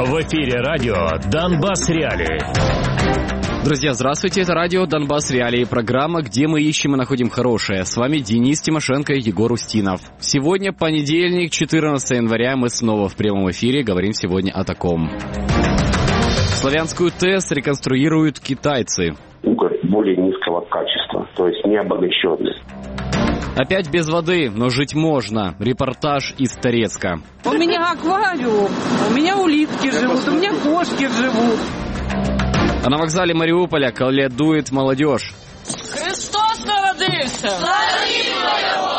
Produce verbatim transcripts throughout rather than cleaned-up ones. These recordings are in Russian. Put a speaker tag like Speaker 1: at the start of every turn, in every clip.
Speaker 1: В эфире радио «Донбасс Реалии».
Speaker 2: Друзья, здравствуйте, это радио «Донбасс Реалии», программа, где мы ищем и находим хорошее. С вами Денис Тимошенко и Егор Устинов. Сегодня понедельник, четырнадцатое января, мы снова в прямом эфире, говорим сегодня о таком. Славянскую ТЭС реконструируют китайцы.
Speaker 3: Уголь более низкого качества, то есть не обогащенный.
Speaker 2: Опять без воды, но жить можно. Репортаж из Торецка.
Speaker 4: У меня аквариум, у меня улитки живут, у меня кошки живут.
Speaker 2: А на вокзале Мариуполя колядует молодежь.
Speaker 4: Христос народился! Славимо его!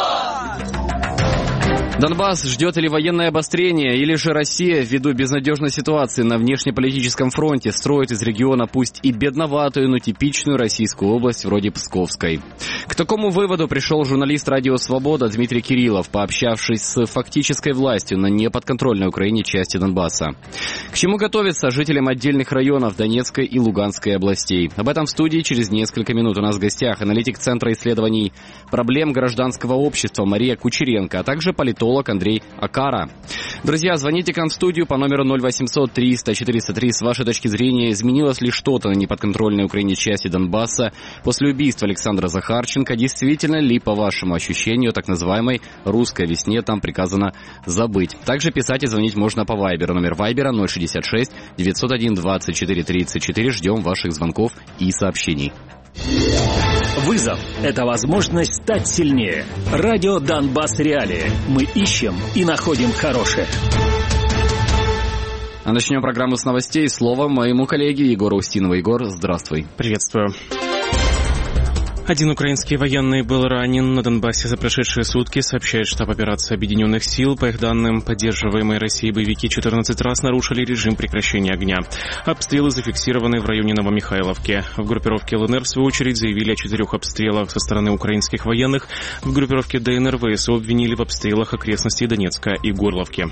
Speaker 2: Донбасс ждет или военное обострение, или же Россия, ввиду безнадежной ситуации на внешнеполитическом фронте, строит из региона пусть и бедноватую, но типичную российскую область вроде Псковской. К такому выводу пришел журналист «Радио Свобода» Дмитрий Кириллов, пообщавшись с фактической властью на неподконтрольной Украине части Донбасса. К чему готовятся жителям отдельных районов Донецкой и Луганской областей? Об этом в студии через несколько минут. У нас в гостях аналитик Центра исследований проблем гражданского общества Мария Кучеренко, а также политолог Андрей Акара. Друзья, звоните к нам в студию по номеру ноль восемьсот триста четыреста три. С вашей точки зрения, изменилось ли что-то на неподконтрольной Украине части Донбасса после убийства Александра Захарченко? Действительно ли, по вашему ощущению, так называемой русской весне там приказано забыть? Также писать и звонить можно по Вайберу. Номер Вайбера ноль шестьдесят шесть девятьсот один двадцать четыре тридцать четыре. Ждем ваших звонков и сообщений.
Speaker 1: Вызов – это возможность стать сильнее. Радио «Донбасс Реалии». Мы ищем и находим хорошее.
Speaker 2: А начнем программу с новостей. Слово моему коллеге Егору Устинову. Егор, здравствуй.
Speaker 5: Приветствую. Один украинский военный был ранен на Донбассе за прошедшие сутки, сообщает штаб операции Объединенных сил. По их данным, поддерживаемые Россией боевики четырнадцать раз нарушили режим прекращения огня. Обстрелы зафиксированы в районе Новомихайловки. В группировке ЛНР, в свою очередь, заявили о четырех обстрелах со стороны украинских военных. В группировке ДНР ВСУ обвинили в обстрелах окрестностей Донецка и Горловки.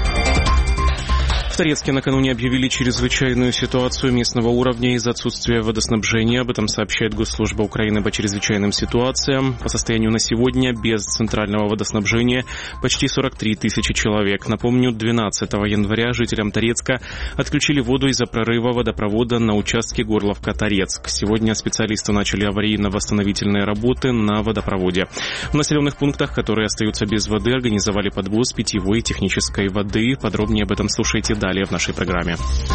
Speaker 5: В Торецке накануне объявили чрезвычайную ситуацию местного уровня из-за отсутствия водоснабжения. Об этом сообщает Госслужба Украины по чрезвычайным ситуациям. По состоянию на сегодня без центрального водоснабжения почти сорок три тысячи человек. Напомню, двенадцатого января жителям Торецка отключили воду из-за прорыва водопровода на участке Горловка-Торецк. Сегодня специалисты начали аварийно-восстановительные работы на водопроводе. В населенных пунктах, которые остаются без воды, организовали подвоз питьевой и технической воды. Подробнее об этом слушайте далее. Далее в нашей программе.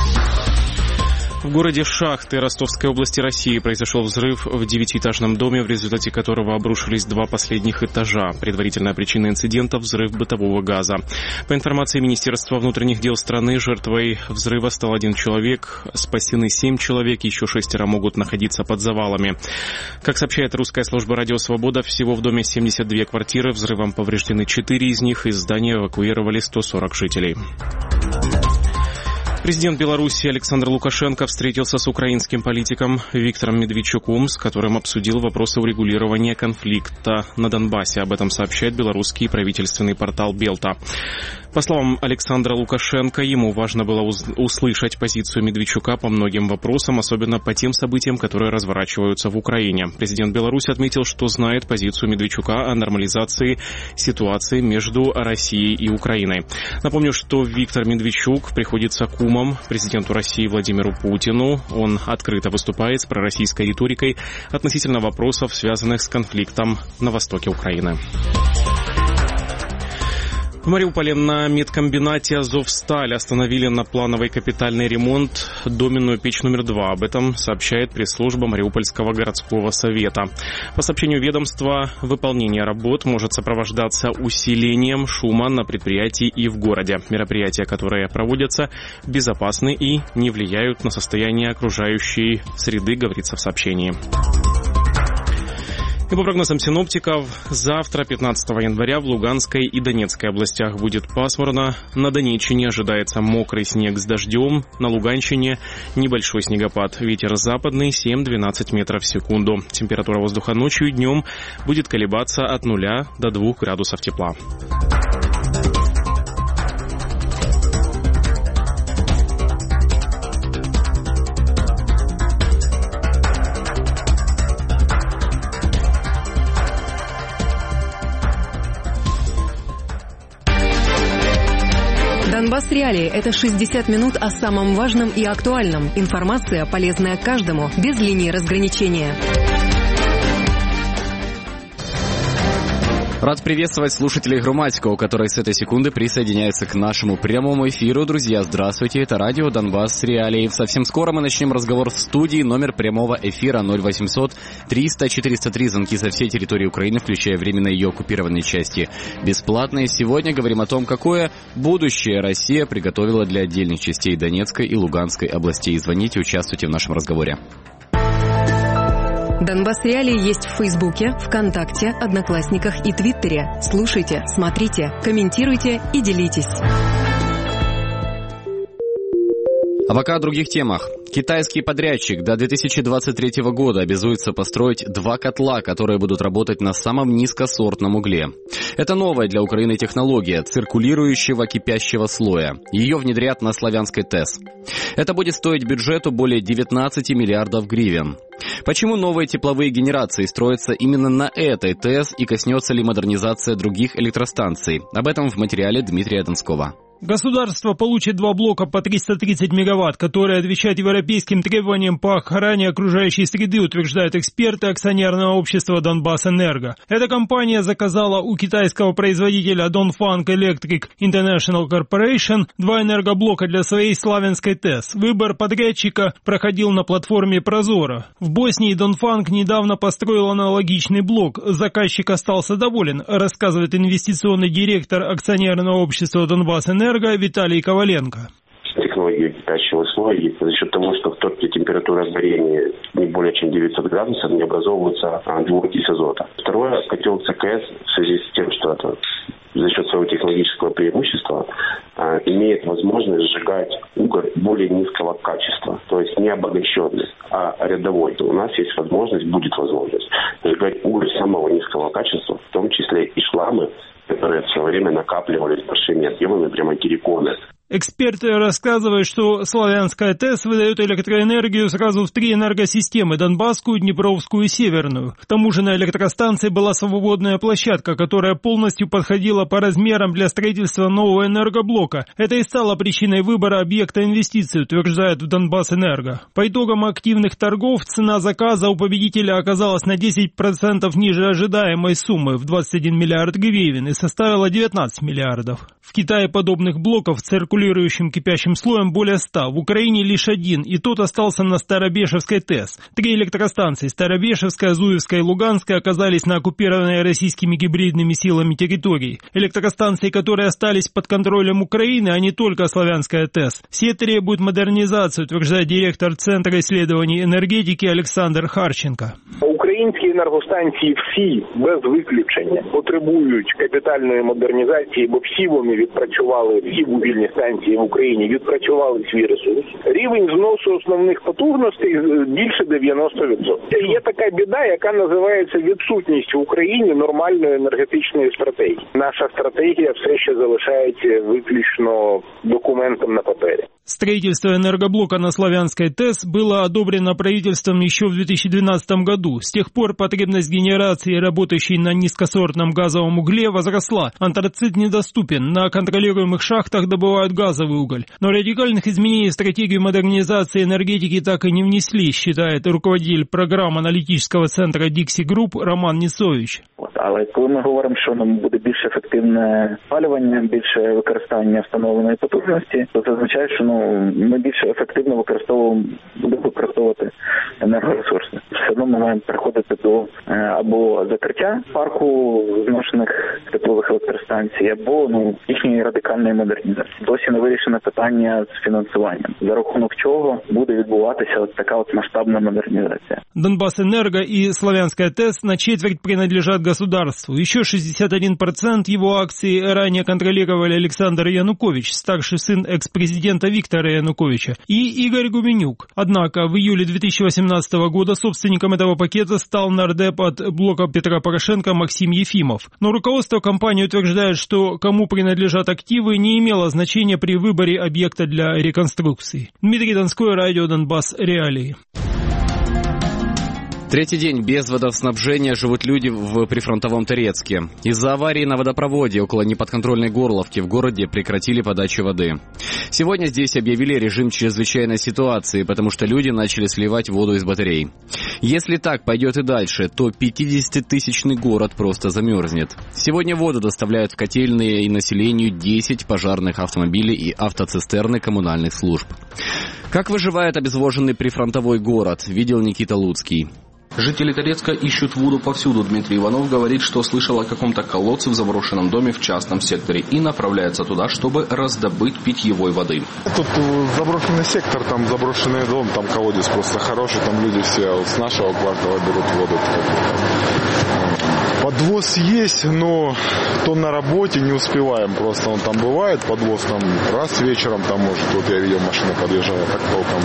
Speaker 5: В городе Шахты Ростовской области России произошел взрыв в девятиэтажном доме, в результате которого обрушились два последних этажа. Предварительная причина инцидента – взрыв бытового газа. По информации Министерства внутренних дел страны, жертвой взрыва стал один человек, спасены семь человек, еще шестеро могут находиться под завалами. Как сообщает русская служба «Радио Свобода», всего в доме семьдесят две квартиры, взрывом повреждены четыре из них, из здания эвакуировали сто сорок жителей. Президент Беларуси Александр Лукашенко встретился с украинским политиком Виктором Медведчуком, с которым обсудил вопросы урегулирования конфликта на Донбассе. Об этом сообщает белорусский правительственный портал «Белта». По словам Александра Лукашенко, ему важно было услышать позицию Медведчука по многим вопросам, особенно по тем событиям, которые разворачиваются в Украине. Президент Беларуси отметил, что знает позицию Медведчука о нормализации ситуации между Россией и Украиной. Напомню, что Виктор Медведчук приходится кумом президенту России Владимиру Путину. Он открыто выступает с пророссийской риторикой относительно вопросов, связанных с конфликтом на востоке Украины. В Мариуполе на медкомбинате «Азовсталь» остановили на плановый капитальный ремонт доменную печь номер два. Об этом сообщает пресс-служба Мариупольского городского совета. По сообщению ведомства, выполнение работ может сопровождаться усилением шума на предприятии и в городе. Мероприятия, которые проводятся, безопасны и не влияют на состояние окружающей среды, говорится в сообщении. И по прогнозам синоптиков, завтра, пятнадцатого января, в Луганской и Донецкой областях будет пасмурно. На Донеччине ожидается мокрый снег с дождем. На Луганщине небольшой снегопад. Ветер западный семь-двенадцать метров в секунду. Температура воздуха ночью и днем будет колебаться от нуля до двух градусов тепла.
Speaker 6: Донбасс Реалии – это шестьдесят минут о самом важном и актуальном. Информация, полезная каждому, без линии разграничения.
Speaker 2: Рад приветствовать слушателей Громадского, которые с этой секунды присоединяются к нашему прямому эфиру. Друзья, здравствуйте, это радио Донбасс Реалии. Совсем скоро мы начнем разговор в студии. Номер прямого эфира ноль восемьсот триста четыреста три. Звонки со всей территории Украины, включая временно ее оккупированные части, бесплатные. Сегодня говорим о том, какое будущее Россия приготовила для отдельных частей Донецкой и Луганской областей. Звоните, участвуйте в нашем разговоре.
Speaker 6: Донбасс Реалии есть в Фейсбуке, ВКонтакте, Одноклассниках и Твиттере. Слушайте, смотрите, комментируйте и делитесь.
Speaker 2: А пока о других темах. Китайский подрядчик до две тысячи двадцать третьего года обязуется построить два котла, которые будут работать на самом низкосортном угле. Это новая для Украины технология циркулирующего кипящего слоя. Ее внедрят на Славянской ТЭС. Это будет стоить бюджету более девятнадцать миллиардов гривен. Почему новые тепловые генерации строятся именно на этой ТЭС и коснется ли модернизация других электростанций? Об этом в материале Дмитрия Донского.
Speaker 7: Государство получит два блока по триста тридцать мегаватт, которые отвечают европейским требованиям по охране окружающей среды, утверждают эксперты акционерного общества «Донбасс-Энерго». Эта компания заказала у китайского производителя Dongfang Electric International Corporation два энергоблока для своей Славянской ТЭС. Выбор подрядчика проходил на платформе «Прозоро». В Боснии Dongfang недавно построил аналогичный блок. Заказчик остался доволен, рассказывает инвестиционный директор акционерного общества «Донбасс-Энерго» Виталий Коваленко.
Speaker 3: Технология кипящего слоя за счет того, что в топке температура горения не более чем девятьсот градусов, не образовывается двуокись азота. Второе, котел ЦКС в связи с тем, что это за счет своего технологического преимущества а, имеет возможность сжигать уголь более низкого качества, то есть не обогащенный, а рядовой. У нас есть возможность, будет возможность сжигать уголь самого низкого качества, в том числе и шламы, которые в свое время накапливались большими объемами прямо терриконы.
Speaker 7: Эксперты рассказывают, что Славянская ТЭС выдает электроэнергию сразу в три энергосистемы – Донбасскую, Днепровскую и Северную. К тому же на электростанции была свободная площадка, которая полностью подходила по размерам для строительства нового энергоблока. Это и стало причиной выбора объекта инвестиций, утверждают в Донбасс-Энерго. По итогам активных торгов цена заказа у победителя оказалась на десять процентов ниже ожидаемой суммы в двадцать один миллиард гривен и составила девятнадцать миллиардов. В Китае подобных блоков циркулирующим кипящим слоем более ста. В Украине лишь один, и тот остался на Старобешевской ТЭС. Три электростанции – Старобешевская, Зуевская и Луганская – оказались на оккупированной российскими гибридными силами территории. Электростанции, которые остались под контролем Украины, а не только Славянская ТЭС. Все требуют модернизации, утверждает директор Центра исследований энергетики Олександр Харченко.
Speaker 8: Українські енергостанції всі, без виключення, потребують капітальної модернізації, бо всі вони відпрацювали, всі вугільні станції в Україні відпрацювали свій ресурс. Рівень зносу основних потужностей більше дев'яносто відсотків. Є така біда, яка називається відсутність в Україні нормальної енергетичної стратегії. Наша стратегія все ще залишається виключно документом на папері.
Speaker 7: Строительство энергоблока на Славянской ТЭС было одобрено правительством еще в две тысячи двенадцатом году. С тех пор потребность генерации, работающей на низкосортном газовом угле, возросла. Антрацит недоступен. На контролируемых шахтах добывают газовый уголь. Но радикальных изменений в стратегию модернизации энергетики так и не внесли, считает руководитель программ аналитического центра Dixie Group Роман Ніцович.
Speaker 9: Але коли ми говоримо, що нам буде більш ефективне спалювання, більше використання встановленої потужності, то це означає, що ну, ми більш ефективно використовуємо, будемо використовувати енергоресурси. Все одно ми маємо переходити до або закриття парку зношених теплових електростанцій, або ну, їхньої радикальної модернізації. Досі не вирішено питання з фінансуванням, за рахунок чого буде відбуватися от така от масштабна модернизация.
Speaker 7: Донбасс-Энерго и Славянская ТЭС на четверть принадлежат государству. Еще шестьдесят один процент его акций ранее контролировали Александр Янукович, старший сын экс-президента Виктора Януковича, и Игорь Гуменюк. Однако в июле две тысячи восемнадцатого года собственником этого пакета стал нардеп от блока Петра Порошенко Максим Ефимов. Но руководство компании утверждает, что кому принадлежат активы, не имело значения при выборе объекта для реконструкции. Дмитрий Донской, радио Донбасс Реалии.
Speaker 2: Третий день без водоснабжения живут люди в прифронтовом Торецке. Из-за аварии на водопроводе около неподконтрольной Горловки в городе прекратили подачу воды. Сегодня здесь объявили режим чрезвычайной ситуации, потому что люди начали сливать воду из батарей. Если так пойдет и дальше, то пятидесятитысячный город просто замерзнет. Сегодня воду доставляют в котельные и населению десять пожарных автомобилей и автоцистерны коммунальных служб. Как выживает обезвоженный прифронтовой город, видел Никита Луцкий.
Speaker 10: Жители Торецка ищут воду повсюду. Дмитрий Иванов говорит, что слышал о каком-то колодце в заброшенном доме в частном секторе и направляется туда, чтобы раздобыть питьевой воды.
Speaker 11: Тут заброшенный сектор, там заброшенный дом, там колодец просто хороший, там люди все с нашего квартала берут воду. Подвоз есть, но то на работе не успеваем, просто он там бывает, подвоз там раз вечером, там может, вот я видел, машина подъезжала, так толком.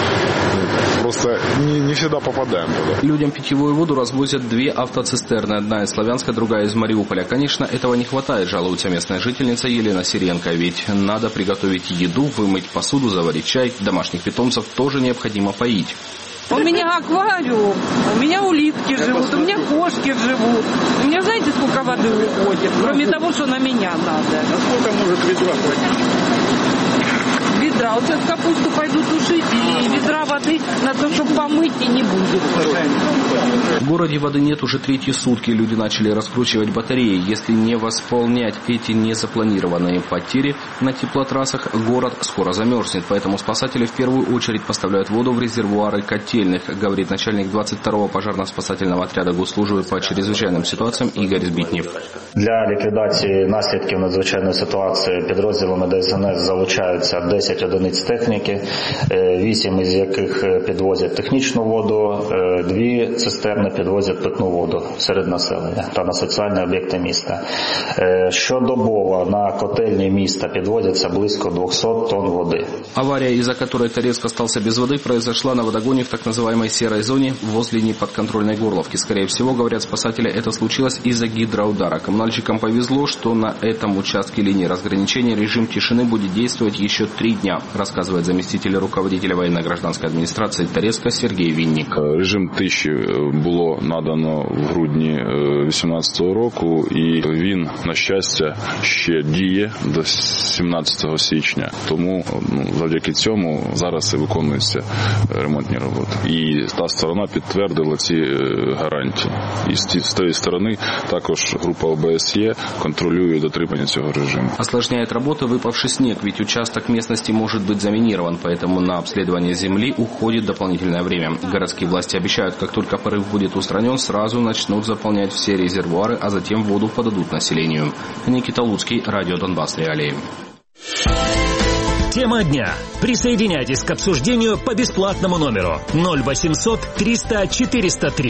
Speaker 11: Просто не, не всегда попадаем туда.
Speaker 10: Людям питьевую воду развозят две автоцистерны. Одна из Славянска, другая из Мариуполя. Конечно, этого не хватает, жалуется местная жительница Елена Сиренко. Ведь надо приготовить еду, вымыть посуду, заварить чай. Домашних питомцев тоже необходимо поить.
Speaker 4: У меня аквариум, у меня улитки живут, у меня кошки живут. У меня знаете, сколько воды уходит? Кроме того, что на меня надо.
Speaker 12: А сколько может ведра хватить?
Speaker 4: Ведра. Вот сейчас капусту пойду тушить, и ведра воды на то, чтобы помыть, и не будет.
Speaker 10: В городе воды нет уже третьи сутки. Люди начали раскручивать батареи. Если не восполнять эти незапланированные потери на теплотрассах, город скоро замерзнет. Поэтому спасатели в первую очередь поставляют воду в резервуары котельных, говорит начальник двадцять второго пожарно-спасательного отряда госслужбы по чрезвичайным ситуаціям Ігор Збітнєв.
Speaker 13: Для ліквідації наслідків надзвичайної ситуації підрозділами ДСНС залучаються десять одиниць техніки, вісім із яких підвозять технічну воду, дві цистерни підвозять питну воду серед населення та на соціальні об'єкти міста. Щодобово на котельні міста підвозяться близько двести тонн воды.
Speaker 10: Авария, из-за которой Торецк остался без воды, произошла на водогоне в так называемой серой зоне возле неподконтрольной Горловки. Скорее всего, говорят спасатели, это случилось из-за гидроудара. Коммунальщикам повезло, что на этом участке линии разграничения режим тишины будет действовать еще три дня, рассказывает заместитель руководителя военно-гражданской администрации Торецка Сергей Винник.
Speaker 11: Режим тиші було надано в грудні вісімнадцятого року, і він, на щастя, ще діє до сімнадцятого січня. Тому ну, завдяки цьому зараз і виконуються ремонтні роботи. І та сторона підтвердила ці гарантії. І з тієї сторони також група ОБСЄ контролює дотримання цього режиму.
Speaker 10: Осложняет работы выпавший снег, ведь участок местности может быть заминирован, поэтому на обследование земли уходит дополнительное время. Городские власти обещают, как только порыв будет устранен, сразу начнут заполнять все резервуары, а затем воду подадут населению. Никита Луцкий, Радио Донбасс Реалии.
Speaker 1: Тема дня. Присоединяйтесь к обсуждению по бесплатному номеру ноль восемьсот триста четыреста три.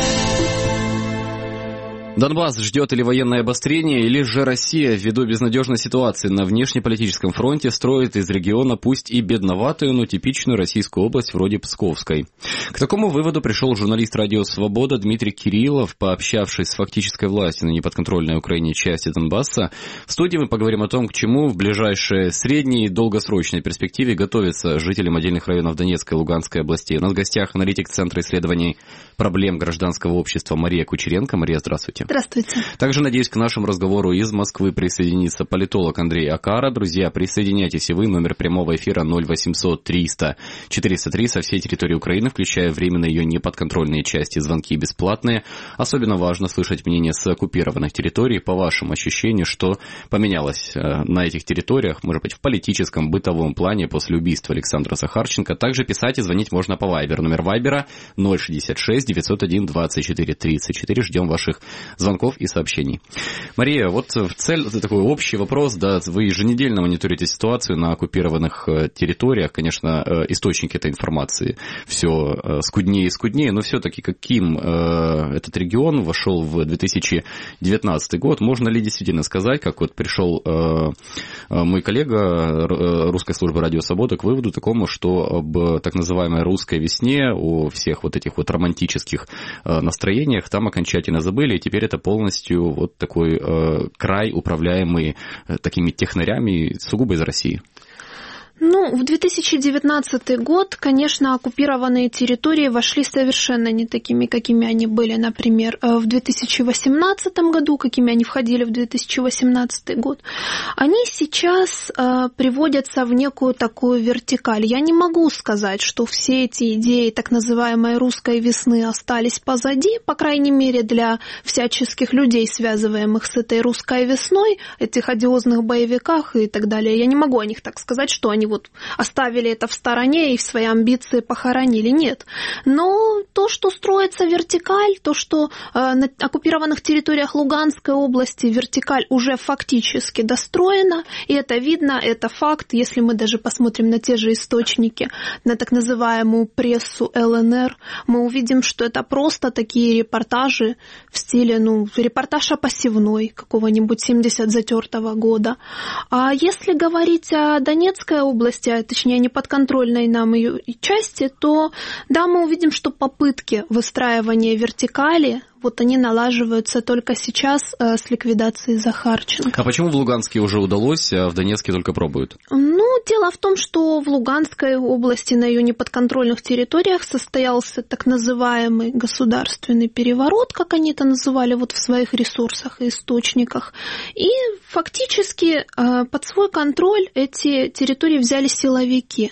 Speaker 2: Донбасс ждет или военное обострение, или же Россия, ввиду безнадежной ситуации на внешнеполитическом фронте, строит из региона пусть и бедноватую, но типичную российскую область вроде Псковской. К такому выводу пришел журналист «Радио Свобода» Дмитрий Кириллов, пообщавшись с фактической властью на неподконтрольной Украине части Донбасса. В студии мы поговорим о том, к чему в ближайшей средней и долгосрочной перспективе готовятся жителям отдельных районов Донецкой и Луганской областей. У нас в гостях аналитик Центра исследований проблем гражданского общества Мария Кучеренко. Мария, здравствуйте.
Speaker 14: Здравствуйте.
Speaker 2: Также, надеюсь, к нашему разговору из Москвы присоединится политолог Андрей Акара. Друзья, присоединяйтесь и вы. Номер прямого эфира ноль восемьсот триста четыреста три со всей территории Украины, включая временно ее неподконтрольные части. Звонки бесплатные. Особенно важно слышать мнение с оккупированных территорий. По вашему ощущению, что поменялось на этих территориях, может быть, в политическом, бытовом плане после убийства Александра Захарченко. Также писать и звонить можно по Вайбер. Номер Вайбера ноль шестьдесят шесть девятьсот один двадцать четыре тридцать четыре. Ждем ваших звонков и сообщений. Мария, вот в цель, такой общий вопрос, да, вы еженедельно мониторите ситуацию на оккупированных территориях, конечно, источники этой информации все скуднее и скуднее, но все-таки каким этот регион вошел в две тысячи девятнадцатый год, можно ли действительно сказать, как вот пришел мой коллега русской службы «Радио Свобода» к выводу такому, что об так называемой русской весне, о всех вот этих вот романтических настроениях там окончательно забыли, и теперь это полностью вот такой э, край, управляемый э, такими технарями сугубо из России.
Speaker 14: Ну, в две тысячи девятнадцатый год, конечно, оккупированные территории вошли совершенно не такими, какими они были, например, в две тысячи восемнадцатом году, какими они входили в две тысячи восемнадцатый год. Они сейчас э, приводятся в некую такую вертикаль. Я не могу сказать, что все эти идеи так называемой русской весны остались позади, по крайней мере, для всяческих людей, связываемых с этой русской весной, этих одиозных боевиках и так далее. Я не могу о них так сказать, что они вот оставили это в стороне и в свои амбиции похоронили. Нет. Но то, что строится вертикаль, то, что э, на оккупированных территориях Луганской области вертикаль уже фактически достроена, и это видно, это факт, если мы даже посмотрим на те же источники, на так называемую прессу эл эн эр, мы увидим, что это просто такие репортажи в стиле, ну, репортаж о посевной какого-нибудь семьдесят затертого года. А если говорить о Донецкой области, области, а точнее неподконтрольной нам ее части, то да, мы увидим, что попытки выстраивания вертикали, вот они налаживаются только сейчас э, с ликвидацией Захарченко.
Speaker 2: А почему в Луганске уже удалось, а в Донецке только пробуют?
Speaker 14: Ну, дело в том, что в Луганской области на ее неподконтрольных территориях состоялся так называемый государственный переворот, как они это называли вот в своих ресурсах и источниках. И фактически э, под свой контроль эти территории взяли силовики.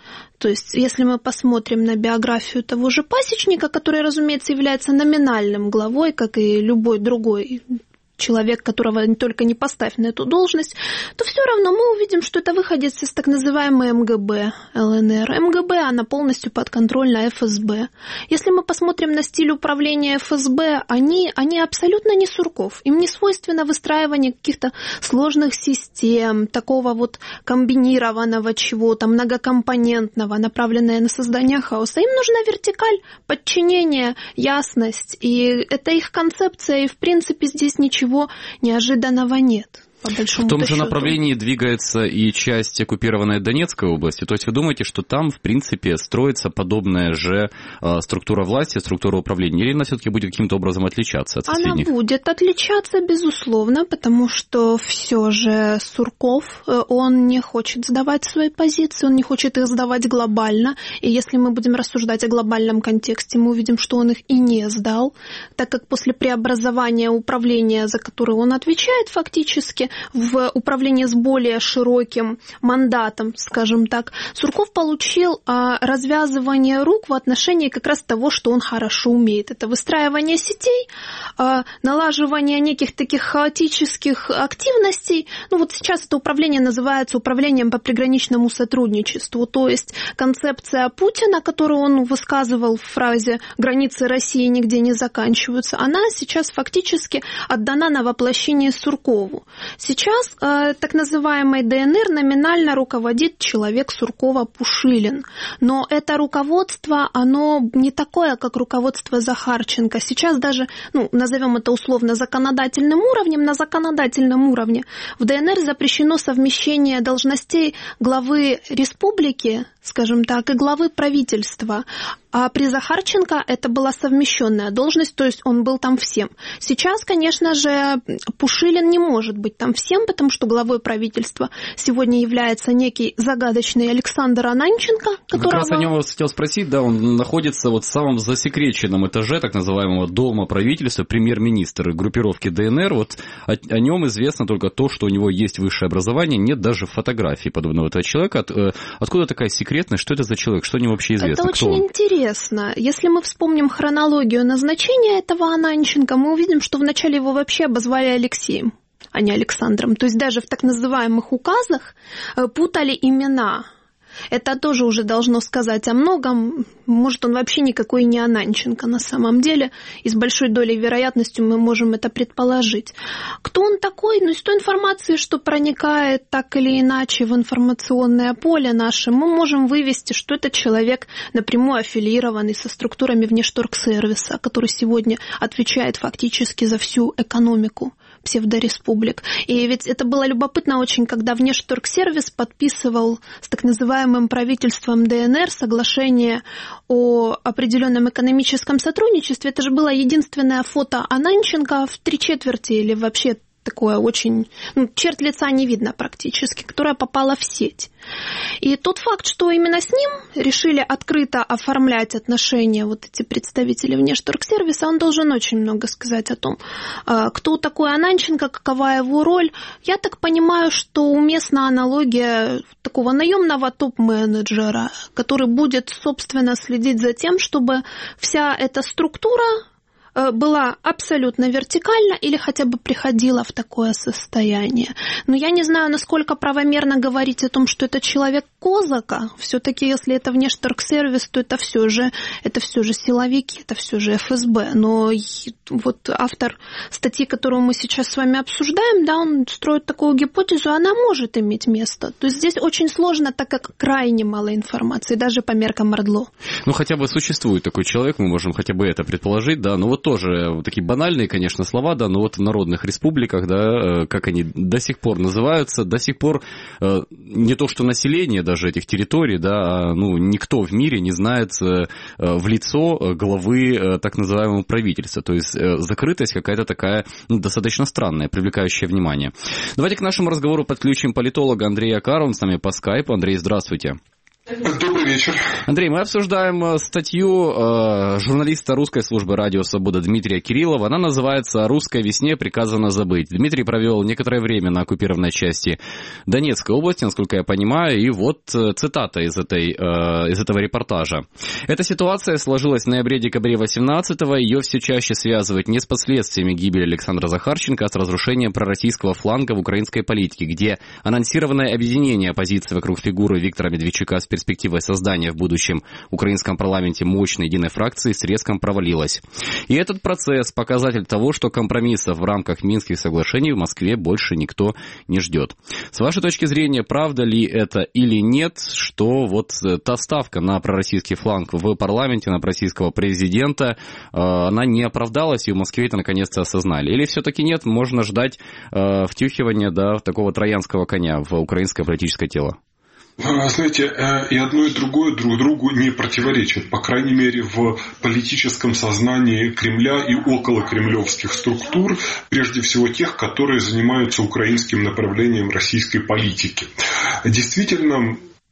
Speaker 14: То есть, если мы посмотрим на биографию того же Пасечника, который, разумеется, является номинальным главой, как и любой другой человек, которого только не поставь на эту должность, то все равно мы увидим, что это выходец из так называемой эм гэ бэ эл эн эр. эм гэ бэ, она полностью подконтрольна эф эс бэ. Если мы посмотрим на стиль управления эф эс бэ, они, они абсолютно не Сурков. Им не свойственно выстраивание каких-то сложных систем, такого вот комбинированного чего-то, многокомпонентного, направленное на создание хаоса. Им нужна вертикаль, подчинение, ясность. И это их концепция, и в принципе здесь ничего неожиданного нет. По большому
Speaker 2: в том
Speaker 14: счету.
Speaker 2: же направлении двигается и часть оккупированной Донецкой области. То есть вы думаете, что там, в принципе, строится подобная же э, структура власти, структура управления? Или она все-таки будет каким-то образом отличаться от соседних?
Speaker 14: Она будет отличаться, безусловно, потому что все же Сурков, он не хочет сдавать свои позиции, он не хочет их сдавать глобально. И если мы будем рассуждать о глобальном контексте, мы увидим, что он их и не сдал, так как после преобразования управления, за которое он отвечает фактически, в управлении с более широким мандатом, скажем так, Сурков получил а, развязывание рук в отношении как раз того, что он хорошо умеет. Это выстраивание сетей, а, налаживание неких таких хаотических активностей. Ну вот сейчас это управление называется управлением по приграничному сотрудничеству. То есть концепция Путина, которую он высказывал в фразе «границы России нигде не заканчиваются», она сейчас фактически отдана на воплощение Суркову. Сейчас э, так называемой дэ эн эр номинально руководит человек Суркова-Пушилин. Но это руководство, оно не такое, как руководство Захарченко. Сейчас даже, ну, назовем это условно законодательным уровнем, на законодательном уровне в дэ эн эр запрещено совмещение должностей главы республики, скажем так, и главы правительства. А при Захарченко это была совмещенная должность, то есть он был там всем. Сейчас, конечно же, Пушилин не может быть там всем, потому что главой правительства сегодня является некий загадочный Александр Ананченко, которого...
Speaker 2: Как раз о нем я хотел спросить, да, он находится вот в самом засекреченном этаже так называемого дома правительства, премьер-министр группировки дэ эн эр. Вот о, о нем известно только то, что у него есть высшее образование, нет даже фотографии подобного этого человека. От, откуда такая секретность, что это за человек, что о нем вообще известно?
Speaker 14: Это очень интересно. Если мы вспомним хронологию назначения этого Ананченко, мы увидим, что вначале его вообще обозвали Алексеем, а не Александром. То есть даже в так называемых указах путали имена. Это тоже уже должно сказать о многом. Может, он вообще никакой не Ананченко на самом деле. И с большой долей вероятности мы можем это предположить. Кто он такой? Ну, из той информации, что проникает так или иначе в информационное поле наше, мы можем вывести, что это человек напрямую аффилированный со структурами Внешторгсервиса, который сегодня отвечает фактически за всю экономику псевдореспублик. И ведь это было любопытно очень, когда Внешторгсервис подписывал с так называемым правительством дэ эн эр соглашение о определенном экономическом сотрудничестве. Это же было единственное фото Ананченко в три четверти или вообще такое очень... Ну, черт лица не видно практически, которая попала в сеть. И тот факт, что именно с ним решили открыто оформлять отношения вот эти представители Внешторгсервиса, он должен очень много сказать о том, кто такой Ананченко, какова его роль. Я так понимаю, что уместна аналогия такого наемного топ-менеджера, который будет, собственно, следить за тем, чтобы вся эта структура была абсолютно вертикальна или хотя бы приходила в такое состояние. Но я не знаю, насколько правомерно говорить о том, что это человек Козака. Все-таки, если это Внешторгсервис, то это все же, это все же силовики, это все же эф эс бэ. Но вот автор статьи, которую мы сейчас с вами обсуждаем, да, он строит такую гипотезу, она может иметь место. То есть здесь очень сложно, так как крайне мало информации, даже по меркам ОРДЛО.
Speaker 2: Ну, хотя бы существует такой человек, мы можем хотя бы это предположить, да, но вот тоже такие банальные, конечно, слова, да, но вот в народных республиках, да, как они до сих пор называются, до сих пор не то что население даже этих территорий, да, а, ну, никто в мире не знает в лицо главы так называемого правительства, то есть закрытость какая-то такая, ну, достаточно странная, привлекающая внимание. Давайте к нашему разговору подключим политолога Андрея Акара, он с нами по скайпу. Андрей, здравствуйте.
Speaker 15: Добрый вечер.
Speaker 2: Андрей, мы обсуждаем статью э, журналиста русской службы «Радио Свобода» Дмитрия Кириллова. Она называется «О русской весне приказано забыть». Дмитрий провел некоторое время на оккупированной части Донецкой области, насколько я понимаю, и вот цитата из, этой, э, из этого репортажа. «Эта ситуация сложилась в ноябре-декабре восемнадцатого. Ее все чаще связывают не с последствиями гибели Александра Захарченко, а с разрушением пророссийского фланга в украинской политике, где анонсированное объединение оппозиции вокруг фигуры Виктора Медведчука с перспективой создания в будущем украинском парламенте мощной единой фракции с треском провалилась. И этот процесс – показатель того, что компромиссов в рамках Минских соглашений в Москве больше никто не ждет». С вашей точки зрения, правда ли это или нет, что вот та ставка на пророссийский фланг в парламенте, на пророссийского президента, она не оправдалась, и в Москве это наконец-то осознали? Или все-таки нет, можно ждать втюхивания, да, такого троянского коня в украинское политическое тело?
Speaker 15: Знаете, и одно, и другое друг другу не противоречат. По крайней мере, в политическом сознании Кремля и околокремлевских структур, прежде всего тех, которые занимаются украинским направлением российской политики. Действительно,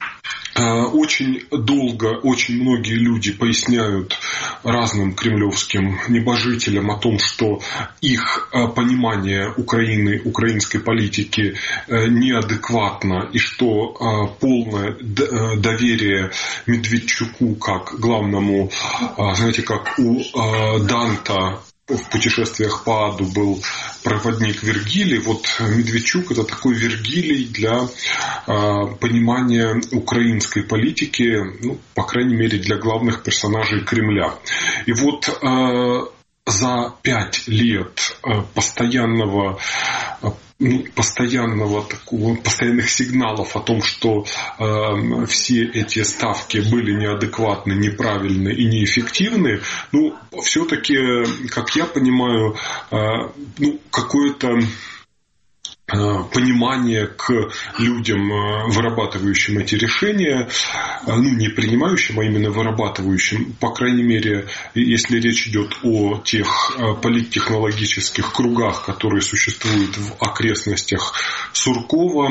Speaker 15: очень долго, очень многие люди поясняют разным кремлевским небожителям о том, что их понимание Украины, украинской политики неадекватно, и что полное доверие Медведчуку как главному, знаете, как у Данта в «Путешествиях по аду» был проводник Вергилий. Вот Медведчук – это такой Вергилий для э, понимания украинской политики, ну, по крайней мере, для главных персонажей Кремля. И вот э, за пять лет э, постоянного э, Ну, постоянного такого, постоянных сигналов о том, что э, все эти ставки были неадекватны, неправильны и неэффективны, ну, все-таки, как я понимаю, э, ну, какое-то понимание к людям, вырабатывающим эти решения, ну, не принимающим, а именно вырабатывающим, по крайней мере, если речь идет о тех политтехнологических кругах, которые существуют в окрестностях Суркова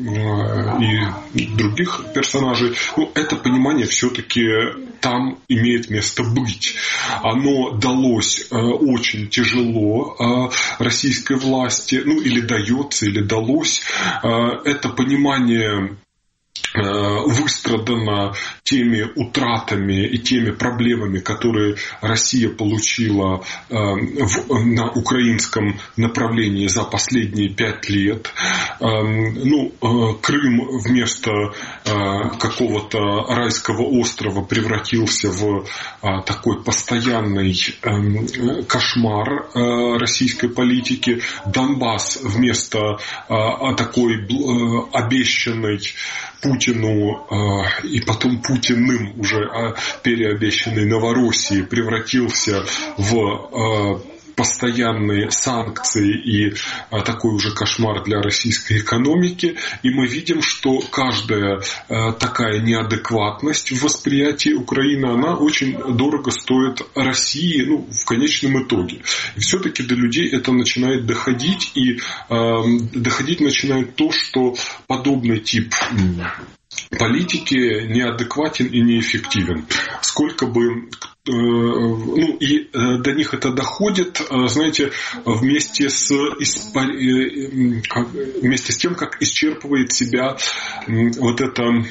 Speaker 15: и других персонажей, ну, это понимание все-таки там имеет место быть. Оно далось очень тяжело российской власти, ну, или дается, или далось. Это понимание выстрадано теми утратами и теми проблемами, которые Россия получила в, на украинском направлении за последние пять лет. Ну, Крым вместо какого-то райского острова превратился в такой постоянный кошмар российской политики. Донбасс вместо такой обещанной Путину э, и потом Путиным уже э, переобещанной Новороссии превратился в э, постоянные санкции и такой уже кошмар для российской экономики. И мы видим, что каждая такая неадекватность в восприятии Украины, она очень дорого стоит России, ну, в конечном итоге. И все-таки до людей это начинает доходить, и э, доходить начинает то, что подобный тип политики неадекватен и неэффективен. Сколько бы ну и до них это доходит, знаете, вместе с, вместе с тем, как исчерпывает себя вот это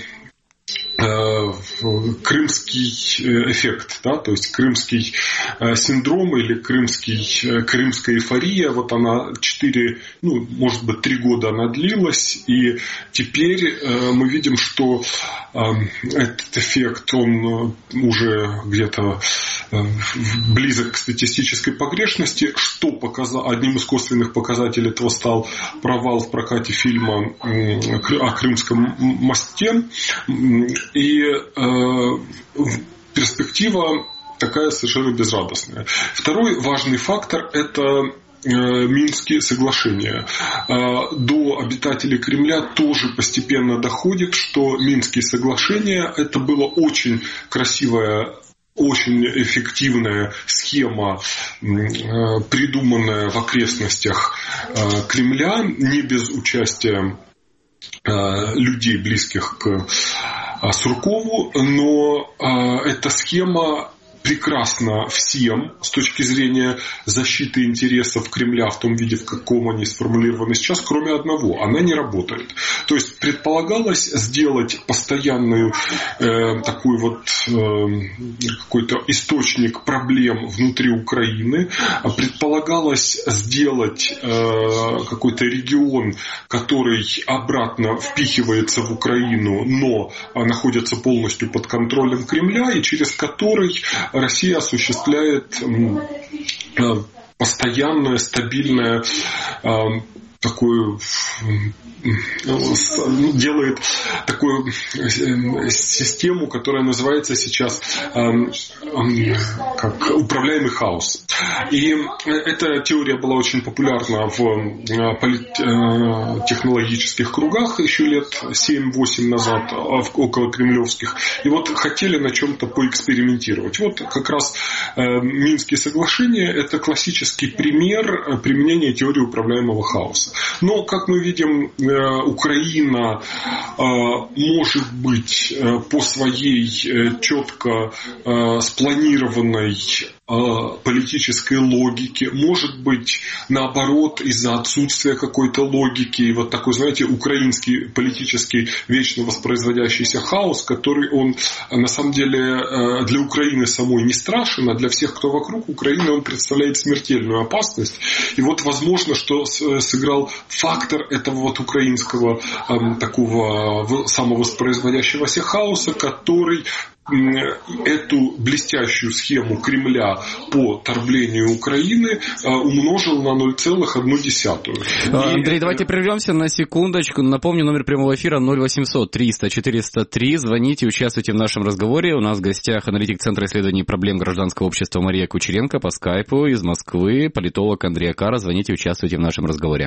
Speaker 15: крымский эффект, да, то есть крымский синдром или крымский, крымская эйфория, вот она четыре, ну, может быть, три года она длилась, и теперь мы видим, что этот эффект, он уже где-то близок к статистической погрешности, что показал, одним из косвенных показателей этого стал провал в прокате фильма о Крымском мосте. И э, перспектива такая совершенно безрадостная. Второй важный фактор – это э, Минские соглашения. Э, до обитателей Кремля тоже постепенно доходит, что Минские соглашения – это была очень красивая, очень эффективная схема, придуманная в окрестностях Кремля, не без участия людей, близких к Суркову, но эта схема прекрасна всем с точки зрения защиты интересов Кремля в том виде, в каком они сформулированы сейчас, кроме одного. Она не работает. То есть предполагалось сделать постоянную э, такой вот э, какой-то источник проблем внутри Украины. Предполагалось сделать э, какой-то регион, который обратно впихивается в Украину, но находится полностью под контролем Кремля, и через который Россия осуществляет постоянное, стабильное такую, делает такую систему, которая называется сейчас как управляемый хаос. И эта теория была очень популярна в политтехнологических кругах еще лет семь-восемь назад, около кремлевских. И вот хотели на чем-то поэкспериментировать. Вот как раз Минские соглашения – это классический пример применения теории управляемого хаоса. Но, как мы видим, Украина может быть по своей четко спланированной политической логики, может быть, наоборот, из-за отсутствия какой-то логики, и вот такой, знаете, украинский политический вечно воспроизводящийся хаос, который он, на самом деле, для Украины самой не страшен, а для всех, кто вокруг Украины, он представляет смертельную опасность. И вот, возможно, что сыграл фактор этого вот украинского такого самовоспроизводящегося хаоса, который эту блестящую схему Кремля по торблению Украины умножил на ноль целых одну десятую.
Speaker 2: Андрей, давайте прервемся на секундочку. Напомню, номер прямого эфира ноль восемьсот триста четыреста три. Звоните, участвуйте в нашем разговоре. У нас в гостях аналитик Центра исследований проблем гражданского общества Мария Кучеренко, по скайпу из Москвы, политолог Андрей Акара. Звоните, участвуйте в нашем разговоре.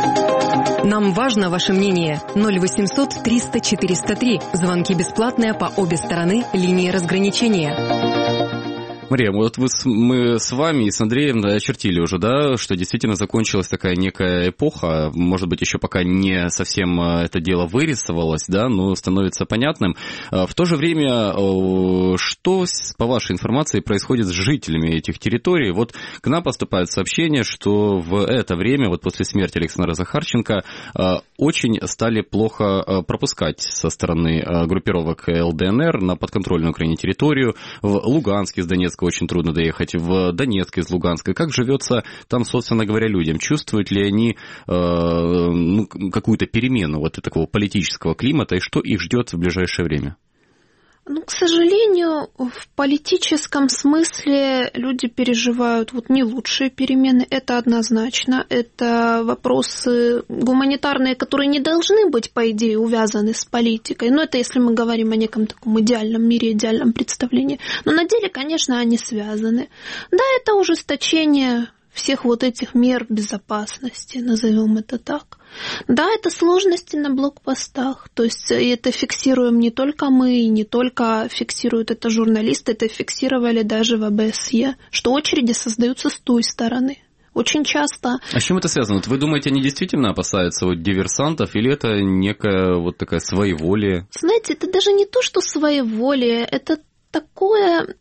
Speaker 6: Нам важно ваше мнение. ноль восемьсот триста четыреста три. Звонки бесплатные по обе стороны линии разграничения.
Speaker 2: Мария, вот вы, мы с вами и с Андреем очертили уже, да, что действительно закончилась такая некая эпоха, может быть, еще пока не совсем это дело вырисовалось, да, но становится понятным. В то же время, что, по вашей информации, происходит с жителями этих территорий? Вот к нам поступают сообщения, что в это время, вот после смерти Александра Захарченко, очень стали плохо пропускать со стороны группировок эл дэ эн эр на подконтрольную Украине территорию. В Луганске с Донецка очень трудно доехать, в Донецк из Луганска. Как живется там, собственно говоря, людям? Чувствуют ли они э, ну, какую-то перемену вот такого политического климата, и что их ждет в ближайшее время?
Speaker 14: Ну, к сожалению, в политическом смысле люди переживают вот не лучшие перемены, это однозначно. Это вопросы гуманитарные, которые не должны быть, по идее, увязаны с политикой. Но это если мы говорим о неком таком идеальном мире, идеальном представлении. Но на деле, конечно, они связаны. Да, это ужесточение всех вот этих мер безопасности, назовем это так. Да, это сложности на блокпостах, то есть это фиксируем не только мы, не только фиксируют это журналисты, это фиксировали даже в ОБСЕ, что очереди создаются с той стороны. Очень часто...
Speaker 2: А с чем это связано? Вот вы думаете, они действительно опасаются вот диверсантов, или это некая вот такая своеволие?
Speaker 14: Знаете, это даже не то, что своеволие, это такое...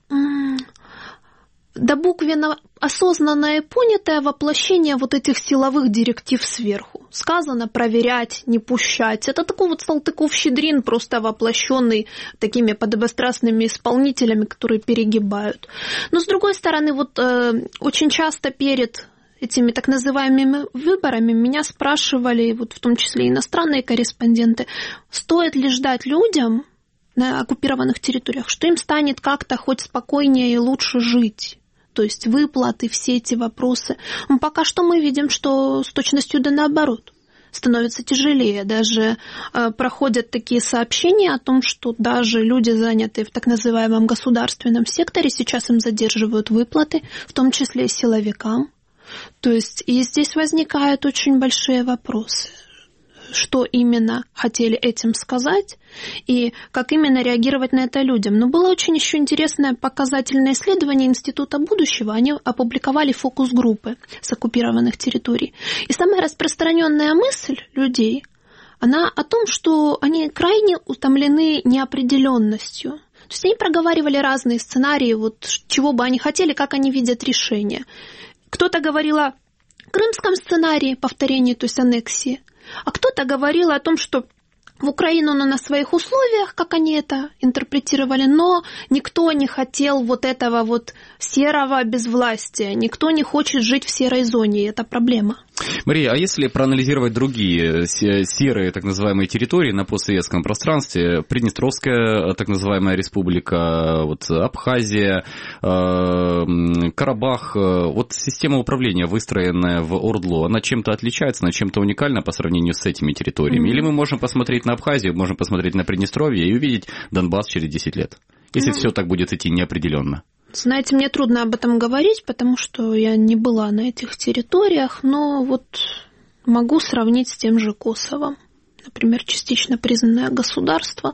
Speaker 14: добуквенно осознанное и понятое воплощение вот этих силовых директив сверху. Сказано проверять, не пущать. Это такой вот Салтыков-Щедрин, просто воплощенный такими подобострастными исполнителями, которые перегибают. Но с другой стороны, вот э, очень часто перед этими так называемыми выборами меня спрашивали, вот в том числе иностранные корреспонденты, стоит ли ждать людям на оккупированных территориях, что им станет как-то хоть спокойнее и лучше жить. То есть выплаты, все эти вопросы. Но пока что мы видим, что с точностью да наоборот. Становится тяжелее. Даже э, проходят такие сообщения о том, что даже люди, занятые в так называемом государственном секторе, сейчас им задерживают выплаты, в том числе и силовикам. То есть и здесь возникают очень большие вопросы. Что именно хотели этим сказать и как именно реагировать на это людям. Но было очень еще интересное показательное исследование Института будущего. Они опубликовали фокус-группы с оккупированных территорий. И самая распространенная мысль людей, она о том, что они крайне утомлены неопределенностью. То есть они проговаривали разные сценарии, вот, чего бы они хотели, как они видят решение. Кто-то говорил о крымском сценарии повторения, то есть аннексии. А кто-то говорил о том, что в Украину, но на своих условиях, как они это интерпретировали, но никто не хотел вот этого вот серого безвластия, никто не хочет жить в серой зоне, и это проблема.
Speaker 2: Мария, а если проанализировать другие серые так называемые территории на постсоветском пространстве, Приднестровская так называемая республика, вот Абхазия, Карабах, вот система управления, выстроенная в ОРДЛО, она чем-то отличается, она чем-то уникальна по сравнению с этими территориями? Mm-hmm. Или мы можем посмотреть на Абхазию, можем посмотреть на Приднестровье и увидеть Донбасс через десять лет, если mm-hmm. все так будет идти неопределенно?
Speaker 14: Знаете, мне трудно об этом говорить, потому что я не была на этих территориях, но вот могу сравнить с тем же Косовом, например, частично признанное государство.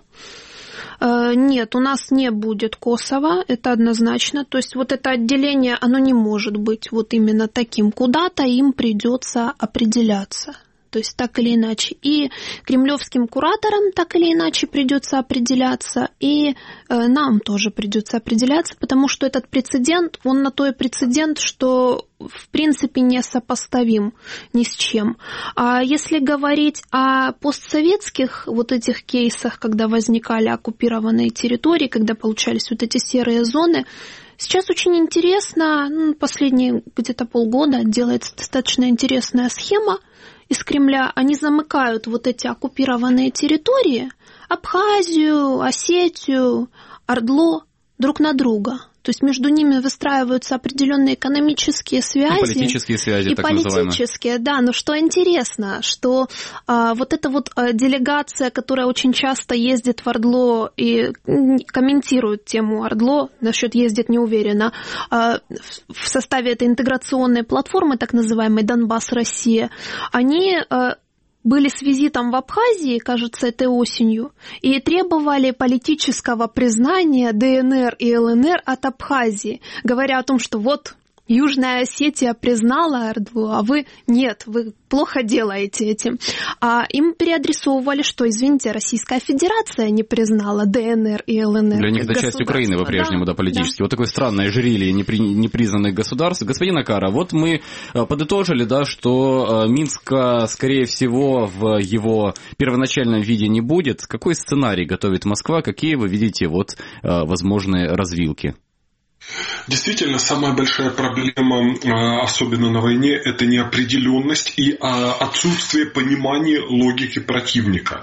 Speaker 14: Нет, у нас не будет Косово, это однозначно. То есть вот это отделение, оно не может быть вот именно таким. Куда-то им придется определяться. То есть так или иначе. И кремлевским кураторам так или иначе придется определяться, и э, нам тоже придется определяться, потому что этот прецедент, он на то и прецедент, что в принципе несопоставим ни с чем. А если говорить о постсоветских вот этих кейсах, когда возникали оккупированные территории, когда получались вот эти серые зоны, сейчас очень интересно, ну, последние где-то полгода делается достаточно интересная схема из Кремля. Они замыкают вот эти оккупированные территории, Абхазию, Осетию, Ордло, друг на друга. То есть между ними выстраиваются определенные экономические связи.
Speaker 2: И политические связи,
Speaker 14: и
Speaker 2: так
Speaker 14: политические,
Speaker 2: называемые.
Speaker 14: Да. Но что интересно, что а, вот эта вот а, делегация, которая очень часто ездит в Ордло и комментирует тему Ордло, насчет ездит не уверена, а, в составе этой интеграционной платформы, так называемой «Донбасс-Россия», они... А, были с визитом в Абхазии, кажется, этой осенью, и требовали политического признания ДНР и ЛНР от Абхазии, говоря о том, что вот Южная Осетия признала Ордлу, а вы нет, вы плохо делаете этим. А им переадресовывали, что, извините, Российская Федерация не признала ДНР и ЛНР.
Speaker 2: Для них это часть Украины по-прежнему, да, да политически. Да. Вот такое странное ожерелье непри... непризнанных государств. Господин Акара, вот мы подытожили, да, что Минска, скорее всего, в его первоначальном виде не будет. Какой сценарий готовит Москва? Какие вы видите вот возможные развилки?
Speaker 15: Действительно, самая большая проблема, особенно на войне, это неопределенность и отсутствие понимания логики противника.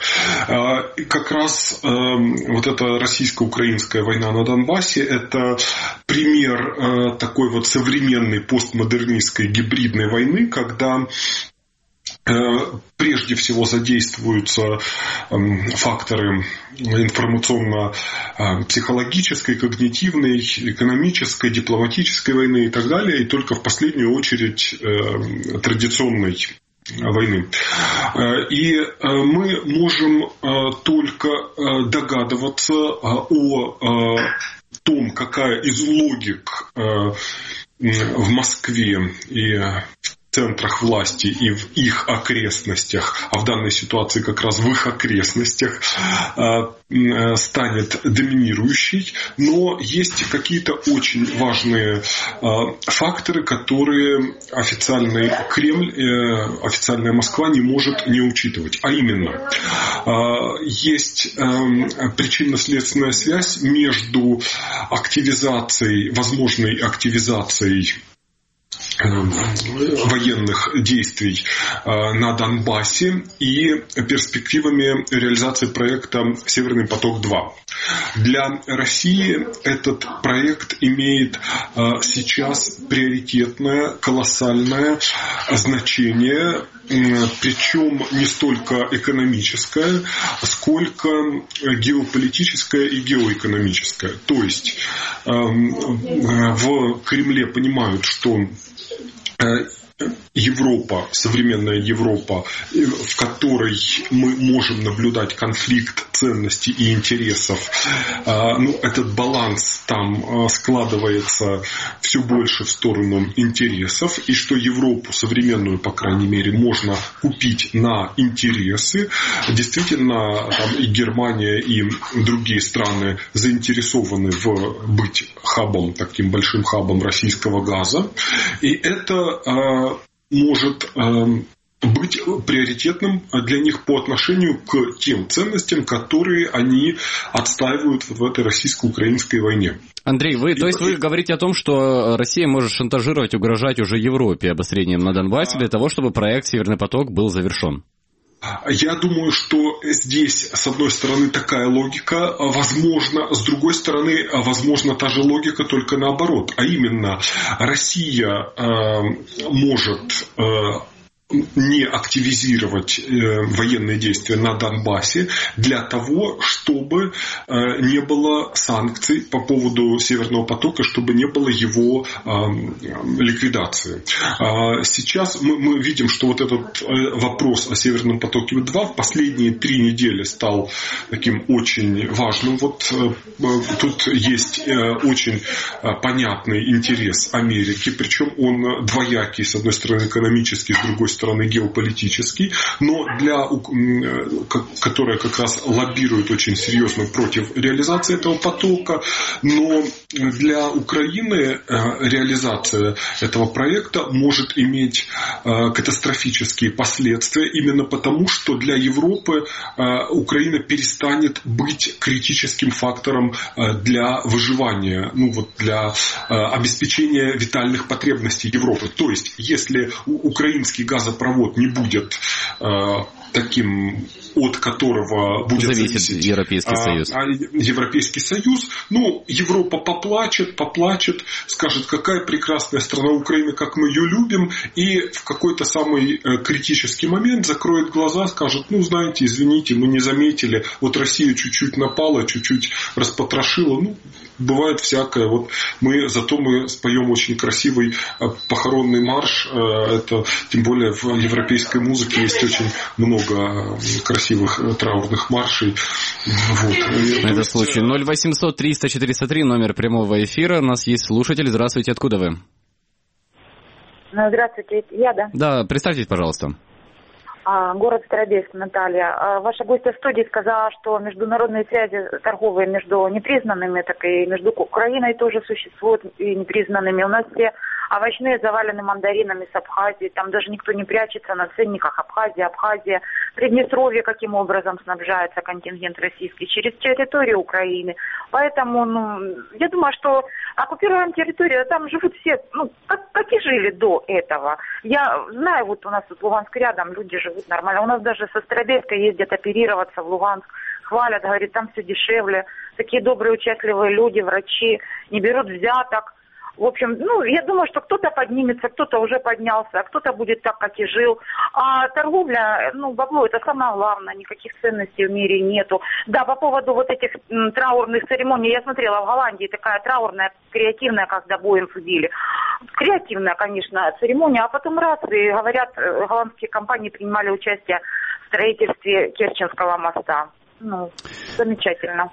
Speaker 15: И как раз вот эта российско-украинская война на Донбассе – это пример такой вот современной постмодернистской гибридной войны, когда Прежде всего задействуются факторы информационно-психологической, когнитивной, экономической, дипломатической войны и так далее, и только в последнюю очередь традиционной войны. И мы можем только догадываться о том, какая из логик в Москве и в центрах власти и в их окрестностях, а в данной ситуации как раз в их окрестностях, станет доминирующей. Но есть какие-то очень важные факторы, которые официальный Кремль, официальная Москва не может не учитывать. А именно, есть причинно-следственная связь между активизацией, возможной активизацией военных действий на Донбассе и перспективами реализации проекта «Северный поток-два». Для России этот проект имеет сейчас приоритетное, колоссальное значение, причем не столько экономическое, сколько геополитическое и геоэкономическое. То есть в Кремле понимают, что Европа, современная Европа, в которой мы можем наблюдать конфликт ценностей и интересов, ну, этот баланс там складывается все больше в сторону интересов, и что Европу современную, по крайней мере, можно купить на интересы. Действительно, там и Германия, и другие страны заинтересованы в быть хабом, таким большим хабом российского газа, и это может быть приоритетным для них по отношению к тем ценностям, которые они отстаивают в этой российско-украинской войне.
Speaker 2: Андрей, вы, то есть вы говорите о том, что Россия может шантажировать, угрожать уже Европе обострением на Донбассе для того, чтобы проект «Северный поток» был завершен?
Speaker 15: Я думаю, что здесь, с одной стороны, такая логика, возможно, с другой стороны, возможно, та же логика, только наоборот. А именно, Россия э, может э, не активизировать э, военные действия на Донбассе для того, чтобы э, не было санкций по поводу Северного потока, чтобы не было его э, ликвидации. Э, сейчас мы, мы видим, что вот этот э, вопрос о Северном потоке-два в последние три недели стал таким очень важным. Вот э, тут есть э, очень э, понятный интерес Америки, причем он двоякий, с одной стороны экономический, с другой стороны геополитический, но для, которая как раз лоббирует очень серьезно против реализации этого потока, но для Украины реализация этого проекта может иметь катастрофические последствия именно потому, что для Европы Украина перестанет быть критическим фактором для выживания, ну вот для обеспечения витальных потребностей Европы. То есть, если украинский газопровод не будет э, таким, от которого будет
Speaker 2: зависит
Speaker 15: зависеть
Speaker 2: Европейский Союз.
Speaker 15: А, а, Европейский Союз, ну, Европа поплачет, поплачет, скажет, какая прекрасная страна Украина, как мы ее любим, и в какой-то самый э, критический момент закроет глаза, скажет, ну, знаете, извините, мы не заметили, вот Россия чуть-чуть напала, чуть-чуть распотрошила, ну, бывает всякое. Вот мы, зато мы споем очень красивый похоронный марш. Это, тем более в европейской музыке есть очень много красивых траурных маршей. Вот.
Speaker 2: На этот случай ноль восемьсот триста четыреста три, номер прямого эфира. У нас есть слушатель. Здравствуйте, откуда вы?
Speaker 16: Здравствуйте, я, да?
Speaker 2: Да, представьтесь, пожалуйста.
Speaker 16: Город Старобельск, Наталья. Ваша гостья в студии сказала, что международные связи торговые между непризнанными, так и между Украиной тоже существуют и непризнанными. У нас все овощные завалены мандаринами с Абхазии. Там даже никто не прячется на ценниках. Абхазия, Абхазия. Приднестровье каким образом снабжается контингент российский? Через территорию Украины. Поэтому, ну, я думаю, что оккупируем территорию, там живут все, ну, как, как и жили до этого. Я знаю, вот у нас тут Луганск рядом, люди живут нормально. У нас даже со Старобельска ездят оперироваться в Луганск. Хвалят, говорят, там все дешевле. Такие добрые, участливые люди, врачи, не берут взяток. В общем, ну, я думаю, что кто-то поднимется, кто-то уже поднялся, а кто-то будет так, как и жил. А торговля, ну, бабло, это самое главное, никаких ценностей в мире нету. Да, по поводу вот этих м, траурных церемоний, я смотрела в Голландии, такая траурная, креативная, когда боем судили. Креативная, конечно, церемония, а потом раз, и говорят, голландские компании принимали участие в строительстве Керченского моста. Ну, замечательно.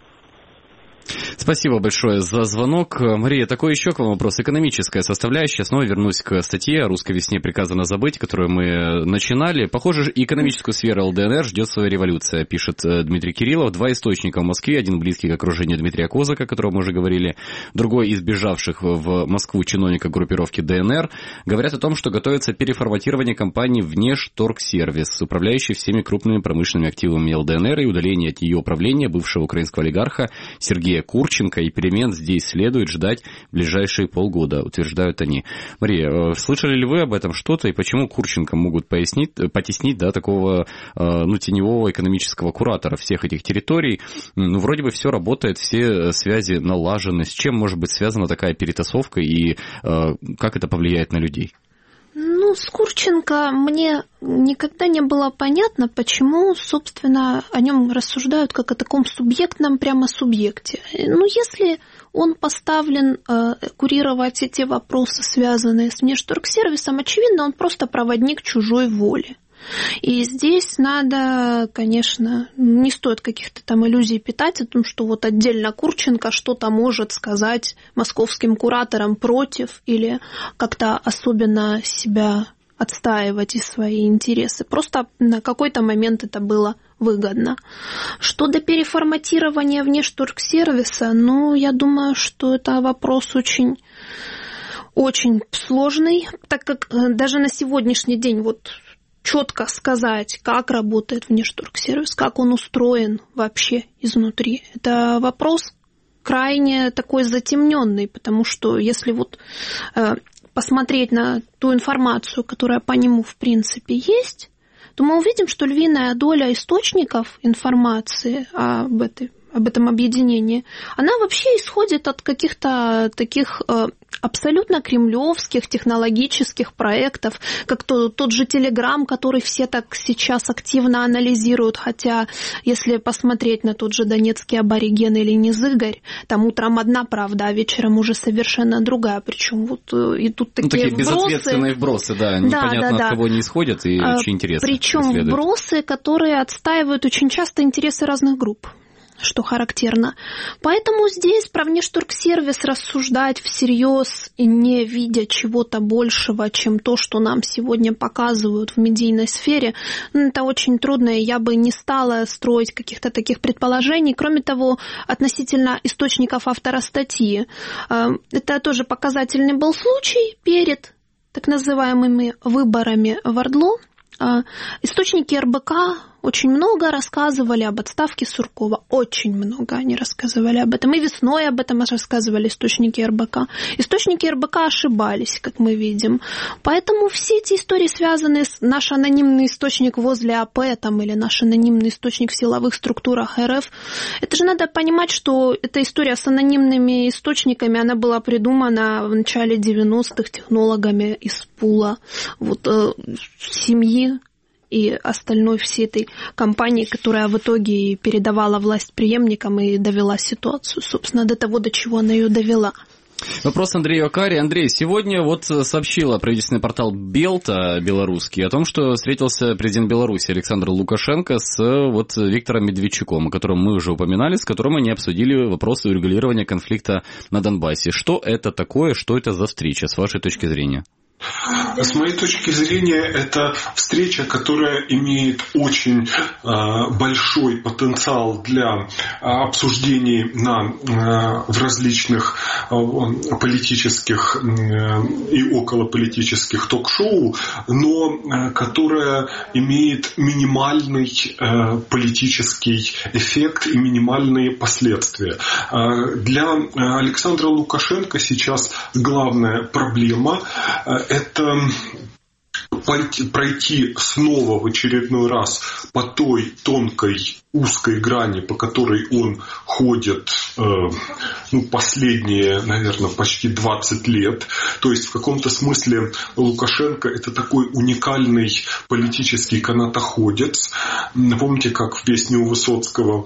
Speaker 2: Спасибо большое за звонок. Мария, такой еще к вам вопрос. Экономическая составляющая. Снова вернусь к статье о русской весне приказано забыть, которую мы начинали. Похоже, экономическую сферу ЛДНР ждет своя революция, пишет Дмитрий Кириллов. Два источника в Москве. Один близкий к окружению Дмитрия Козака, о котором мы уже говорили. Другой из бежавших в Москву чиновника группировки ДНР. Говорят о том, что готовится переформатирование компании Внешторгсервис, управляющей всеми крупными промышленными активами ЛДНР, и удаление от ее управления бывшего украинского олигарха Сергея Курченко, и перемен здесь следует ждать в ближайшие полгода, утверждают они. Мария, слышали ли вы об этом что-то, и почему Курченко могут пояснить, потеснить, да, такого, ну, теневого экономического куратора всех этих территорий? Ну, вроде бы все работает, все связи налажены. С чем может быть связана такая перетасовка, и как это повлияет на людей?
Speaker 14: Ну, с Курченко мне никогда не было понятно, почему, собственно, о нем рассуждают как о таком субъектном прямо субъекте. Ну, если он поставлен э, курировать эти вопросы, связанные с Внешторгсервисом, очевидно, он просто проводник чужой воли. И здесь надо, конечно, не стоит каких-то там иллюзий питать о том, что вот отдельно Курченко что-то может сказать московским кураторам против или как-то особенно себя отстаивать и свои интересы. Просто на какой-то момент это было выгодно. Что до переформатирования Внешторгсервиса, ну, я думаю, что это вопрос очень... очень сложный, так как даже на сегодняшний день вот четко сказать, как работает Внешторгсервис, как он устроен вообще изнутри. Это вопрос крайне такой затемненный, потому что если вот э, посмотреть на ту информацию, которая по нему в принципе есть, то мы увидим, что львиная доля источников информации об, этой, об этом объединении, она вообще исходит от каких-то таких э, абсолютно кремлевских технологических проектов, как то, тот же Телеграм, который все так сейчас активно анализируют, хотя если посмотреть на тот же донецкий абориген или Низыгорь, там утром одна правда, а вечером уже совершенно другая, причем вот идут такие, ну, такие вбросы.
Speaker 2: Безответственные вбросы, да, непонятно да, да, от кого они исходят, и а, очень интересно.
Speaker 14: Причем вбросы, которые отстаивают очень часто интересы разных групп, что характерно. Поэтому здесь про Внешторгсервис рассуждать всерьез и не видя чего-то большего, чем то, что нам сегодня показывают в медийной сфере, ну, это очень трудно, и я бы не стала строить каких-то таких предположений. Кроме того, относительно источников автора статьи, это тоже показательный был случай перед так называемыми выборами в Ордло. Источники эр бэ ка очень много рассказывали об отставке Суркова. Очень много они рассказывали об этом. И весной об этом рассказывали источники эр бэ ка. Источники эр бэ ка ошибались, как мы видим. Поэтому все эти истории, связанные с наш анонимный источник возле а пэ там, или наш анонимный источник в силовых структурах эр эф, это же надо понимать, что эта история с анонимными источниками, она была придумана в начале девяностых технологами из пула вот, э, семьи и остальной всей этой компании, которая в итоге передавала власть преемникам и довела ситуацию, собственно, до того, до чего она ее довела.
Speaker 2: Вопрос Андрею Акари. Андрей, сегодня вот сообщила правительственный портал Белта белорусский о том, что встретился президент Беларуси Александр Лукашенко с вот Виктором Медведчуком, о котором мы уже упоминали, с которым они обсудили вопросы урегулирования конфликта на Донбассе. Что это такое, что это за встреча, с вашей точки зрения?
Speaker 15: С моей точки зрения, это встреча, которая имеет очень э, большой потенциал для э, обсуждений на, э, в различных э, политических э, и околополитических ток-шоу, но э, которая имеет минимальный э, политический эффект и минимальные последствия. Э, для Александра Лукашенко сейчас главная проблема э, это пройти снова в очередной раз по той тонкой узкой грани, по которой он ходит ну, последние, наверное, почти двадцать лет. То есть в каком-то смысле Лукашенко это такой уникальный политический канатоходец. Помните, как в песне у Высоцкого?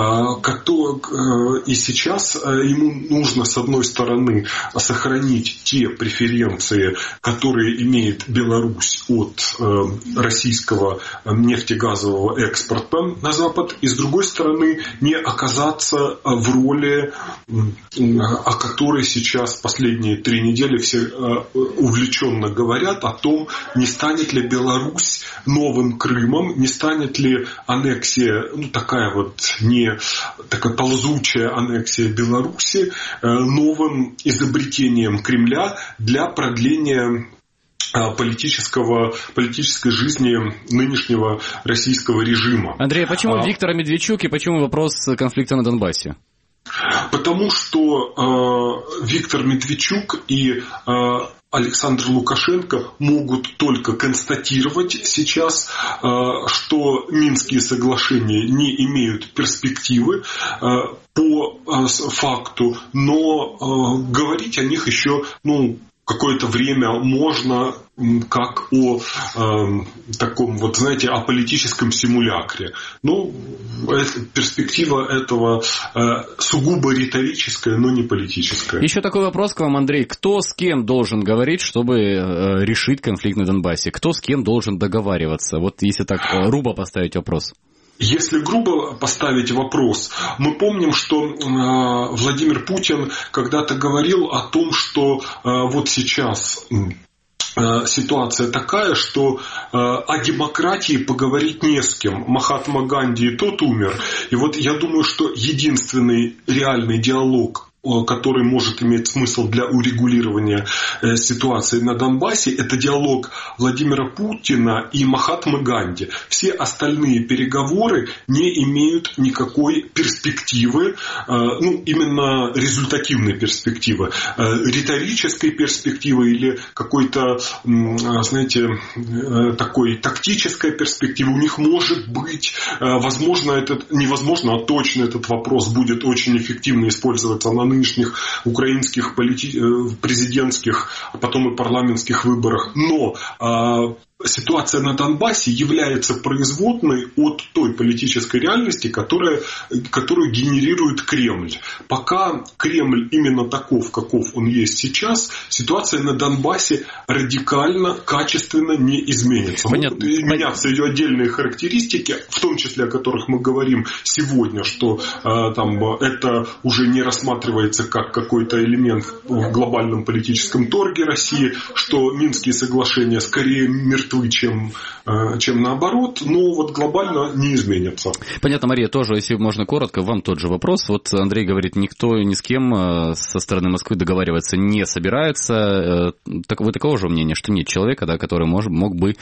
Speaker 15: И сейчас ему нужно, с одной стороны, сохранить те преференции, которые имеет Беларусь от российского нефтегазового экспорта на Запад, и с другой стороны не оказаться в роли, о которой сейчас последние три недели все увлеченно говорят, о том, не станет ли Беларусь новым Крымом, не станет ли аннексия, ну такая вот не такая ползучая аннексия Беларуси новым изобретением Кремля для продления политического, политической жизни нынешнего российского режима.
Speaker 2: Андрей, а почему
Speaker 15: а,
Speaker 2: Виктор Медведчук и почему вопрос конфликта на Донбассе?
Speaker 15: Потому что э, Виктор Медведчук и э, Александр Лукашенко могут только констатировать сейчас, э, что Минские соглашения не имеют перспективы э, по э, факту, но э, говорить о них еще, ну, какое-то время можно, как о э, таком, вот знаете, о политическом симулякре. Ну, это, перспектива этого э, сугубо риторическая, но не политическая.
Speaker 2: Еще такой вопрос к вам, Андрей. Кто с кем должен говорить, чтобы э, решить конфликт на Донбассе? Кто с кем должен договариваться? Вот если так э, грубо поставить вопрос.
Speaker 15: Если грубо поставить вопрос, мы помним, что э, Владимир Путин когда-то говорил о том, что э, вот сейчас э, ситуация такая, что э, о демократии поговорить не с кем. Махатма Ганди и тот умер. И вот я думаю, что единственный реальный диалог, который может иметь смысл для урегулирования э, ситуации на Донбассе, это диалог Владимира Путина и Махатмы Ганди. Все остальные переговоры не имеют никакой перспективы, э, ну, именно результативной перспективы, э, риторической перспективы или какой-то, э, знаете, э, такой тактической перспективы. У них может быть, э, возможно, этот, невозможно, а точно этот вопрос будет очень эффективно использоваться на нынешних украинских полити... президентских, а потом и парламентских выборах. Но э, ситуация на Донбассе является производной от той политической реальности, которая, которую генерирует Кремль. Пока Кремль именно таков, каков он есть сейчас, ситуация на Донбассе радикально, качественно не изменится. Могут меняться ее отдельные характеристики, в том числе о которых мы говорим сегодня, что э, там, это уже не рассматривается как какой-то элемент в глобальном политическом торге России, что Минские соглашения скорее мертвы, чем, чем наоборот, но вот глобально не изменятся.
Speaker 2: Понятно, Мария, тоже, если можно коротко, вам тот же вопрос. Вот Андрей говорит, никто ни с кем со стороны Москвы договариваться не собирается. Так, вы такого же мнения, что нет человека, да, который мог, мог бы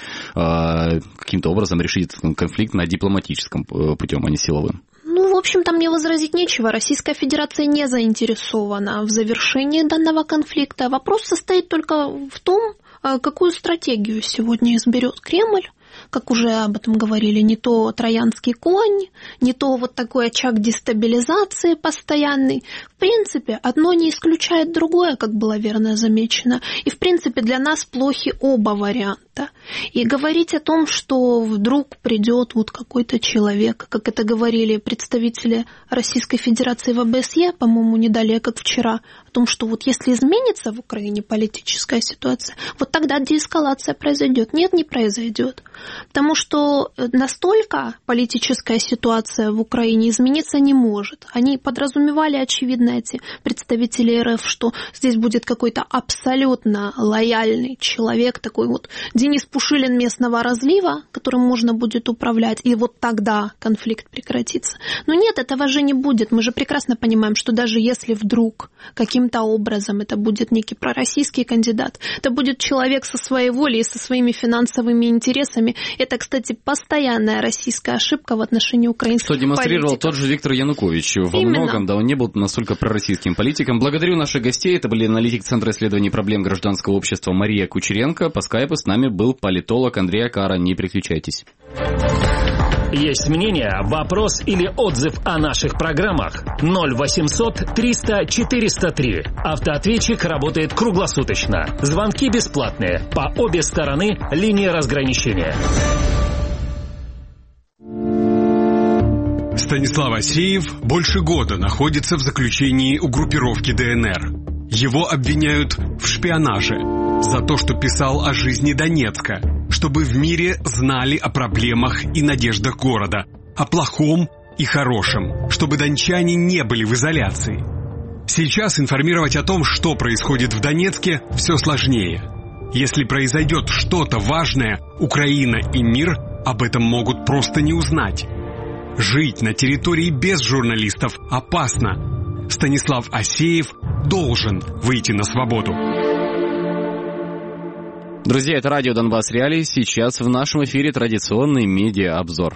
Speaker 2: э, каким-то образом решить этот конфликт на дипломатическом путем, а не силовым?
Speaker 14: Ну, в общем-то, мне возразить нечего. Российская Федерация не заинтересована в завершении данного конфликта. Вопрос состоит только в том, какую стратегию сегодня изберет Кремль. Как уже об этом говорили, не то троянский конь, не то вот такой очаг дестабилизации постоянный. В принципе, одно не исключает другое, как было верно замечено. И, в принципе, для нас плохи оба варианта. И говорить о том, что вдруг придет вот какой-то человек, как это говорили представители Российской Федерации в ОБСЕ, по-моему, не далее, как вчера, о том, что вот если изменится в Украине политическая ситуация, вот тогда деэскалация произойдет. Нет, не произойдет. Потому что настолько политическая ситуация в Украине измениться не может. Они подразумевали, очевидно, эти представители эр эф, что здесь будет какой-то абсолютно лояльный человек, такой вот Денис Пушилин местного разлива, которым можно будет управлять, и вот тогда конфликт прекратится. Но нет, этого же не будет. Мы же прекрасно понимаем, что даже если вдруг каким-то образом это будет некий пророссийский кандидат, это будет человек со своей волей и со своими финансовыми интересами. Это, кстати, постоянная российская ошибка в отношении украинских политиков.
Speaker 2: Что демонстрировал тот же Виктор Янукович. Во
Speaker 14: Именно.
Speaker 2: многом, да, он не был настолько пророссийским политиком. Благодарю наших гостей. Это были аналитик Центра исследований проблем гражданского общества Мария Кучеренко. По скайпу с нами был политолог Андрей Акара. Не переключайтесь.
Speaker 1: Есть мнение, вопрос или отзыв о наших программах? ноль восемьсот триста четыреста три. Автоответчик работает круглосуточно. Звонки бесплатные. По обе стороны линии разграничения.
Speaker 17: Станислав Асеев больше года находится в заключении у группировки ДНР. Его обвиняют в шпионаже за то, что писал о жизни Донецка, чтобы в мире знали о проблемах и надеждах города, о плохом и хорошем, чтобы дончане не были в изоляции. Сейчас информировать о том, что происходит в Донецке, все сложнее. Если произойдет что-то важное, Украина и мир об этом могут просто не узнать. Жить на территории без журналистов опасно. Станислав Асеев должен выйти на свободу.
Speaker 2: Друзья, это радио Донбасс Реалии. Сейчас в нашем эфире традиционный медиа-обзор.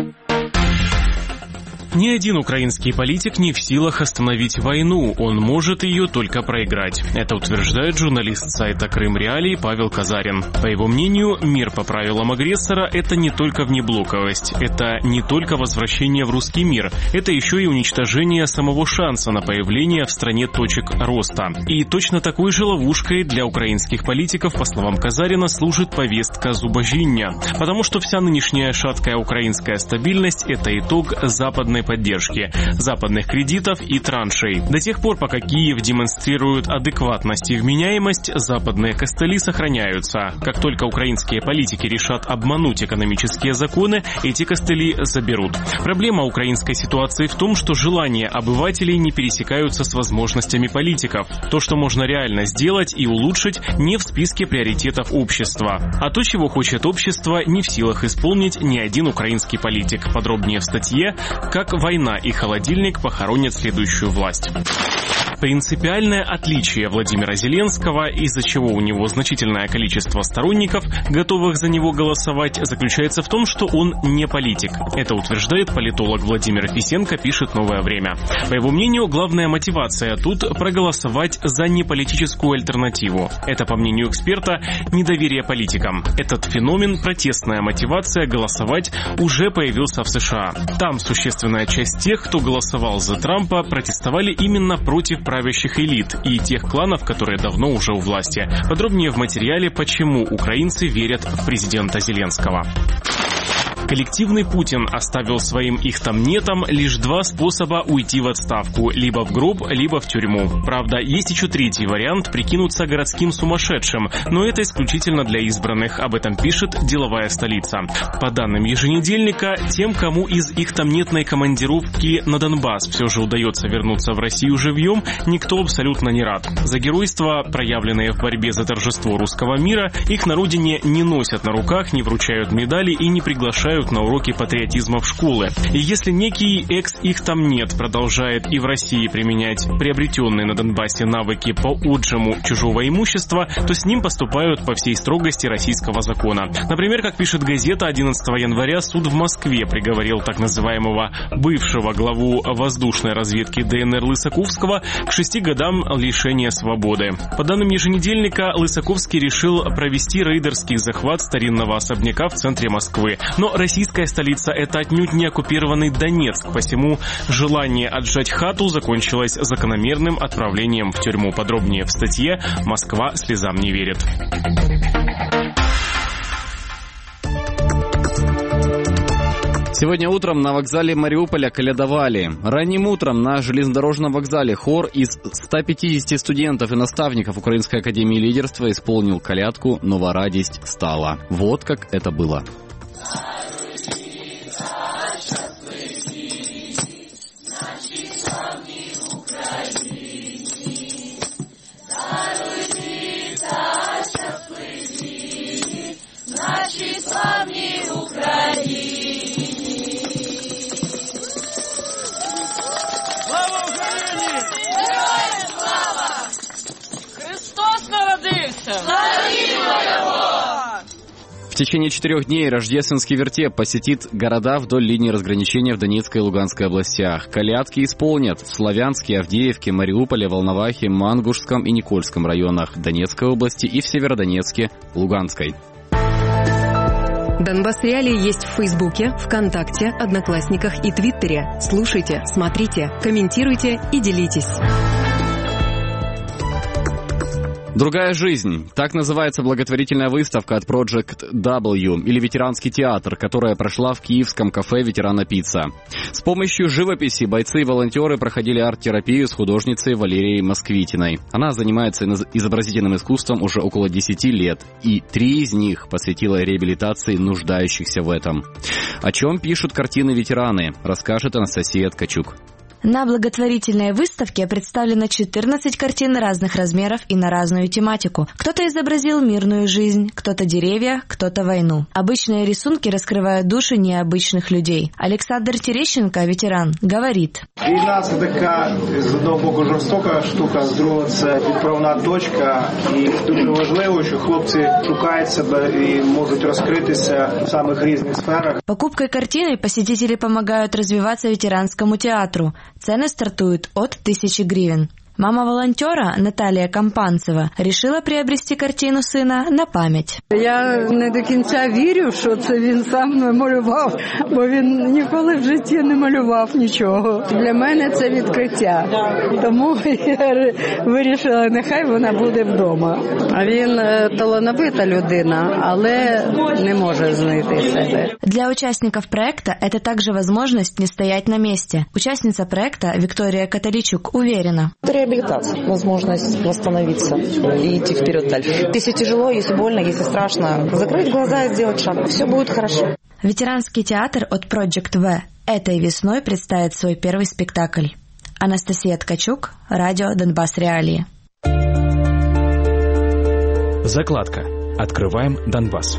Speaker 5: Ни один украинский политик не в силах остановить войну, он может ее только проиграть. Это утверждает журналист сайта Крым Реалии Павел Казарин. По его мнению, мир по правилам агрессора – это не только внеблоковость, это не только возвращение в русский мир, это еще и уничтожение самого шанса на появление в стране точек роста. И точно такой же ловушкой для украинских политиков, по словам Казарина, служит повестка зубожіння. Потому что вся нынешняя шаткая украинская стабильность – это итог западной поддержки, западных кредитов и траншей. До тех пор, пока Киев демонстрирует адекватность и вменяемость, западные костыли сохраняются. Как только украинские политики решат обмануть экономические законы, эти костыли заберут. Проблема украинской ситуации в том, что желания обывателей не пересекаются с возможностями политиков. То, что можно реально сделать и улучшить, не в списке приоритетов общества. А то, чего хочет общество, не в силах исполнить ни один украинский политик. Подробнее в статье «Как война и холодильник похоронят следующую власть». Принципиальное отличие Владимира Зеленского, из-за чего у него значительное количество сторонников, готовых за него голосовать, заключается в том, что он не политик. Это утверждает политолог Владимир Фисенко, пишет «Новое время». По его мнению, главная мотивация тут – проголосовать за неполитическую альтернативу. Это, по мнению эксперта, недоверие политикам. Этот феномен, протестная мотивация голосовать, уже появился в США. Там существенная часть тех, кто голосовал за Трампа, протестовали именно против правящих элит и тех кланов, которые давно уже у власти. Подробнее в материале «Почему украинцы верят в президента Зеленского». Коллективный Путин оставил своим их там нетам лишь два способа уйти в отставку – либо в гроб, либо в тюрьму. Правда, есть еще третий вариант – прикинуться городским сумасшедшим, но это исключительно для избранных, об этом пишет «Деловая столица». По данным еженедельника, тем, кому из их там нетной командировки на Донбасс все же удается вернуться в Россию живьем, никто абсолютно не рад. За геройство, проявленное в борьбе за торжество русского мира, их на родине не носят на руках, не вручают медали и не приглашают на уроки патриотизма в школы. И если некий экс их там нет продолжает и в России применять приобретенные на Донбассе навыки по отжиму чужого имущества, то с ним поступают по всей строгости российского закона. Например, как пишет газета, одиннадцатого января суд в Москве приговорил так называемого бывшего главу воздушной разведки ДНР Лысаковского к шести годам лишения свободы. По данным еженедельника, Лысаковский решил провести рейдерский захват старинного особняка в центре Москвы. Но российская столица – это отнюдь не оккупированный Донецк, посему желание отжать хату закончилось закономерным отправлением в тюрьму. Подробнее в статье «Москва слезам не верит».
Speaker 2: Сегодня утром на вокзале Мариуполя колядовали. Ранним утром на железнодорожном вокзале хор из ста пятидесяти студентов и наставников Украинской академии лидерства исполнил колядку «Нова радість стала». Вот как это было.
Speaker 18: Нашій славній Україні. Слава Україні! Героям слава! Христос народився! Славімо Його!
Speaker 2: В течение четырех дней рождественский вертеп посетит города вдоль линии разграничения в Донецкой и Луганской областях. Колядки исполнят в Славянске, Авдеевке, Мариуполе, Волновахе, Мангушском и Никольском районах Донецкой области и в Северодонецке, Луганской.
Speaker 6: Донбасс Реалии есть в Фейсбуке, ВКонтакте, Одноклассниках и Твиттере. Слушайте, смотрите, комментируйте и делитесь.
Speaker 2: «Другая жизнь» — так называется благотворительная выставка от Project W, или «Ветеранский театр», которая прошла в киевском кафе «Ветерана Пицца». С помощью живописи бойцы и волонтеры проходили арт-терапию с художницей Валерией Москвитиной. Она занимается изобразительным искусством уже около десяти лет, и три из них посвятила реабилитации нуждающихся в этом. О чем пишут картины ветераны, расскажет Анастасия Ткачук.
Speaker 19: На благотворительной выставке представлено четырнадцать картин разных размеров и на разную тематику. Кто-то изобразил мирную жизнь, кто-то деревья, кто-то войну. Обычные рисунки раскрывают души необычных людей. Александр Терещенко, ветеран, говорит.
Speaker 20: Війна – це така, з одного боку, жорстока штука, з другого – це відправна точка. І дуже важливо, що хлопці шукають себе і можуть розкритися в самих різних сферах.
Speaker 19: Покупкой картины посетители помогают развиваться ветеранскому театру. Цены стартуют от тысячи гривен. Мама волонтера Наталія Кампанцева решила приобрести картину сина на пам'ять.
Speaker 21: Я не до кінця вірю, що це він сам малював, бо він ніколи в житті не малював нічого. Для мене це відкриття. Тому я вирішила, нехай вона буде вдома. А він талановита людина, але не може знайти себе.
Speaker 19: Для участников проекта это также возможность не стоять на месте. Участница проекта Виктория Католичук уверена.
Speaker 22: Реабилитация, возможность восстановиться и идти вперед дальше. Если тяжело, если больно, если страшно, закрыть глаза и сделать шаг. Все будет хорошо.
Speaker 19: Ветеранский театр от Project W этой весной представит свой первый спектакль. Анастасия Ткачук, радио Донбасс Реалии.
Speaker 23: Закладка. Открываем Донбасс.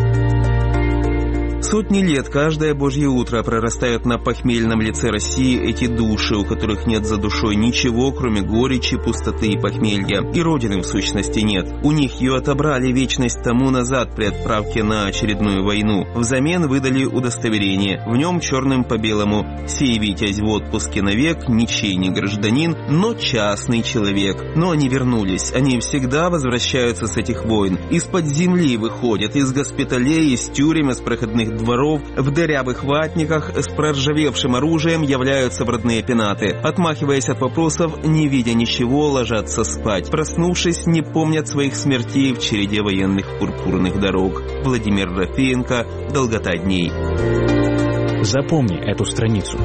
Speaker 24: Сотни лет каждое божье утро прорастают на похмельном лице России эти души, у которых нет за душой ничего, кроме горечи, пустоты и похмелья. И родины в сущности нет. У них ее отобрали вечность тому назад при отправке на очередную войну. Взамен выдали удостоверение. В нем черным по белому: «Сей витязь в отпуске навек, ничей не гражданин, но частный человек». Но они вернулись. Они всегда возвращаются с этих войн. Из-под земли выходят, из госпиталей, из тюрем, из проходных дворов, в дырявых ватниках с проржавевшим оружием являются в родные пенаты. Отмахиваясь от вопросов, не видя ничего, ложатся спать. Проснувшись, не помнят своих смертей в череде военных пурпурных дорог. Владимир Рафеенко. Долгота дней.
Speaker 23: Запомни эту страницу.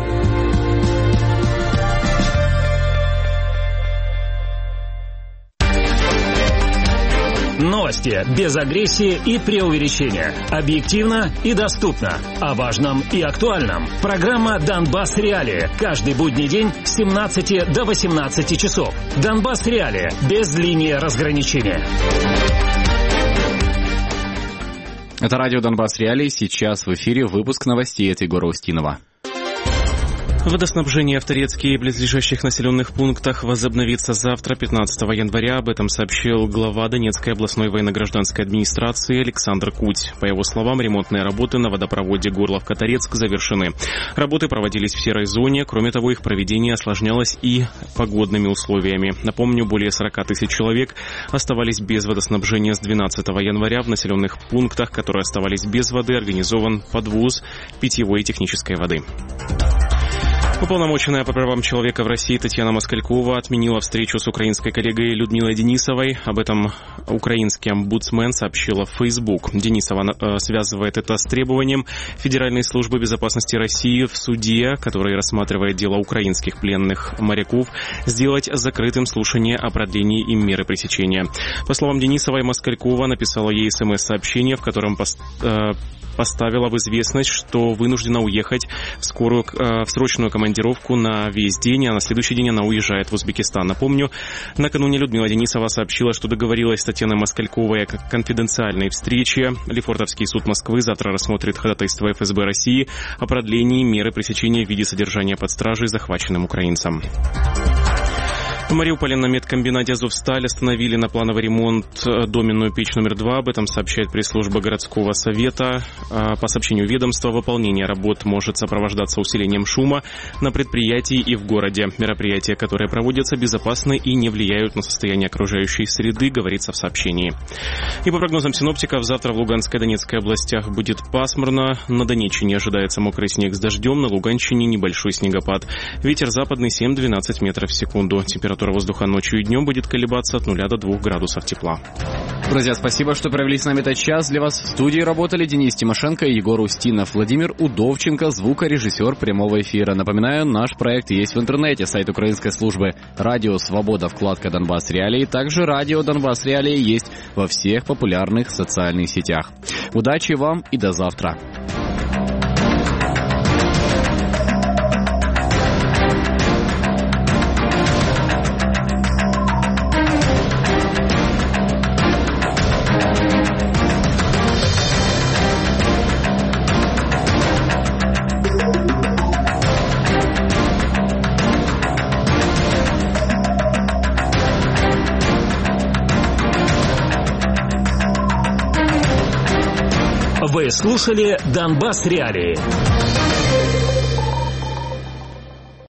Speaker 1: Новости без агрессии и преувеличения. Объективно и доступно. О важном и актуальном. Программа «Донбасс Реалии». Каждый будний день с семнадцати до восемнадцати часов. «Донбасс Реалии» без линии разграничения.
Speaker 2: Это радио «Донбасс Реалии». Сейчас в эфире выпуск новостей от Егора Устинова.
Speaker 5: Водоснабжение в Торецке и близлежащих населенных пунктах возобновится завтра, пятнадцатого января. Об этом сообщил глава Донецкой областной военно-гражданской администрации Александр Куть. По его словам, ремонтные работы на водопроводе Горловка-Торецк завершены. Работы проводились в серой зоне. Кроме того, их проведение осложнялось и погодными условиями. Напомню, более сорока тысяч человек оставались без водоснабжения с двенадцатого января. В населенных пунктах, которые оставались без воды, организован подвоз питьевой и технической воды. Уполномоченная по правам человека в России Татьяна Москалькова отменила встречу с украинской коллегой Людмилой Денисовой. Об этом украинский омбудсмен сообщила в Facebook. Денисова связывает это с требованием Федеральной службы безопасности России в суде, который рассматривает дело украинских пленных моряков, сделать закрытым слушание о продлении им меры пресечения. По словам Денисовой, Москалькова написала ей смс-сообщение, в котором пост, э, поставила в известность, что вынуждена уехать в скорую, э, в срочную командировку на весь день, а на следующий день она уезжает в Узбекистан. Напомню, накануне Людмила Денисова сообщила, что договорилась с Татьяной Москальковой о конфиденциальной встрече. Лефортовский суд Москвы завтра рассмотрит ходатайство эф эс бэ России о продлении меры пресечения в виде содержания под стражей захваченным украинцам. В Мариуполе на медкомбинате «Азовсталь» остановили на плановый ремонт доменную печь номер два. Об этом сообщает пресс-служба городского совета. По сообщению ведомства, выполнение работ может сопровождаться усилением шума на предприятии и в городе. Мероприятия, которые проводятся, безопасны и не влияют на состояние окружающей среды, говорится в сообщении. И по прогнозам синоптиков, завтра в Луганской и Донецкой областях будет пасмурно. На Донеччине ожидается мокрый снег с дождем, на Луганщине небольшой снегопад. Ветер западный семь-двенадцать метров в секунду. Температура воздуха ночью и днем будет колебаться от нуля до двух градусов тепла.
Speaker 2: Друзья, спасибо, что провели с нами этот час. Для вас в студии работали Денис Тимошенко и Егор Устинов. Владимир Удовченко, звукорежиссер прямого эфира. Напоминаю, наш проект есть в интернете. Сайт украинской службы «Радио Свобода», вкладка «Донбасс Реалии». Также «Радио Донбасс Реалии» есть во всех популярных социальных сетях. Удачи вам и до завтра.
Speaker 1: Вы слушали «Донбасс Реалии».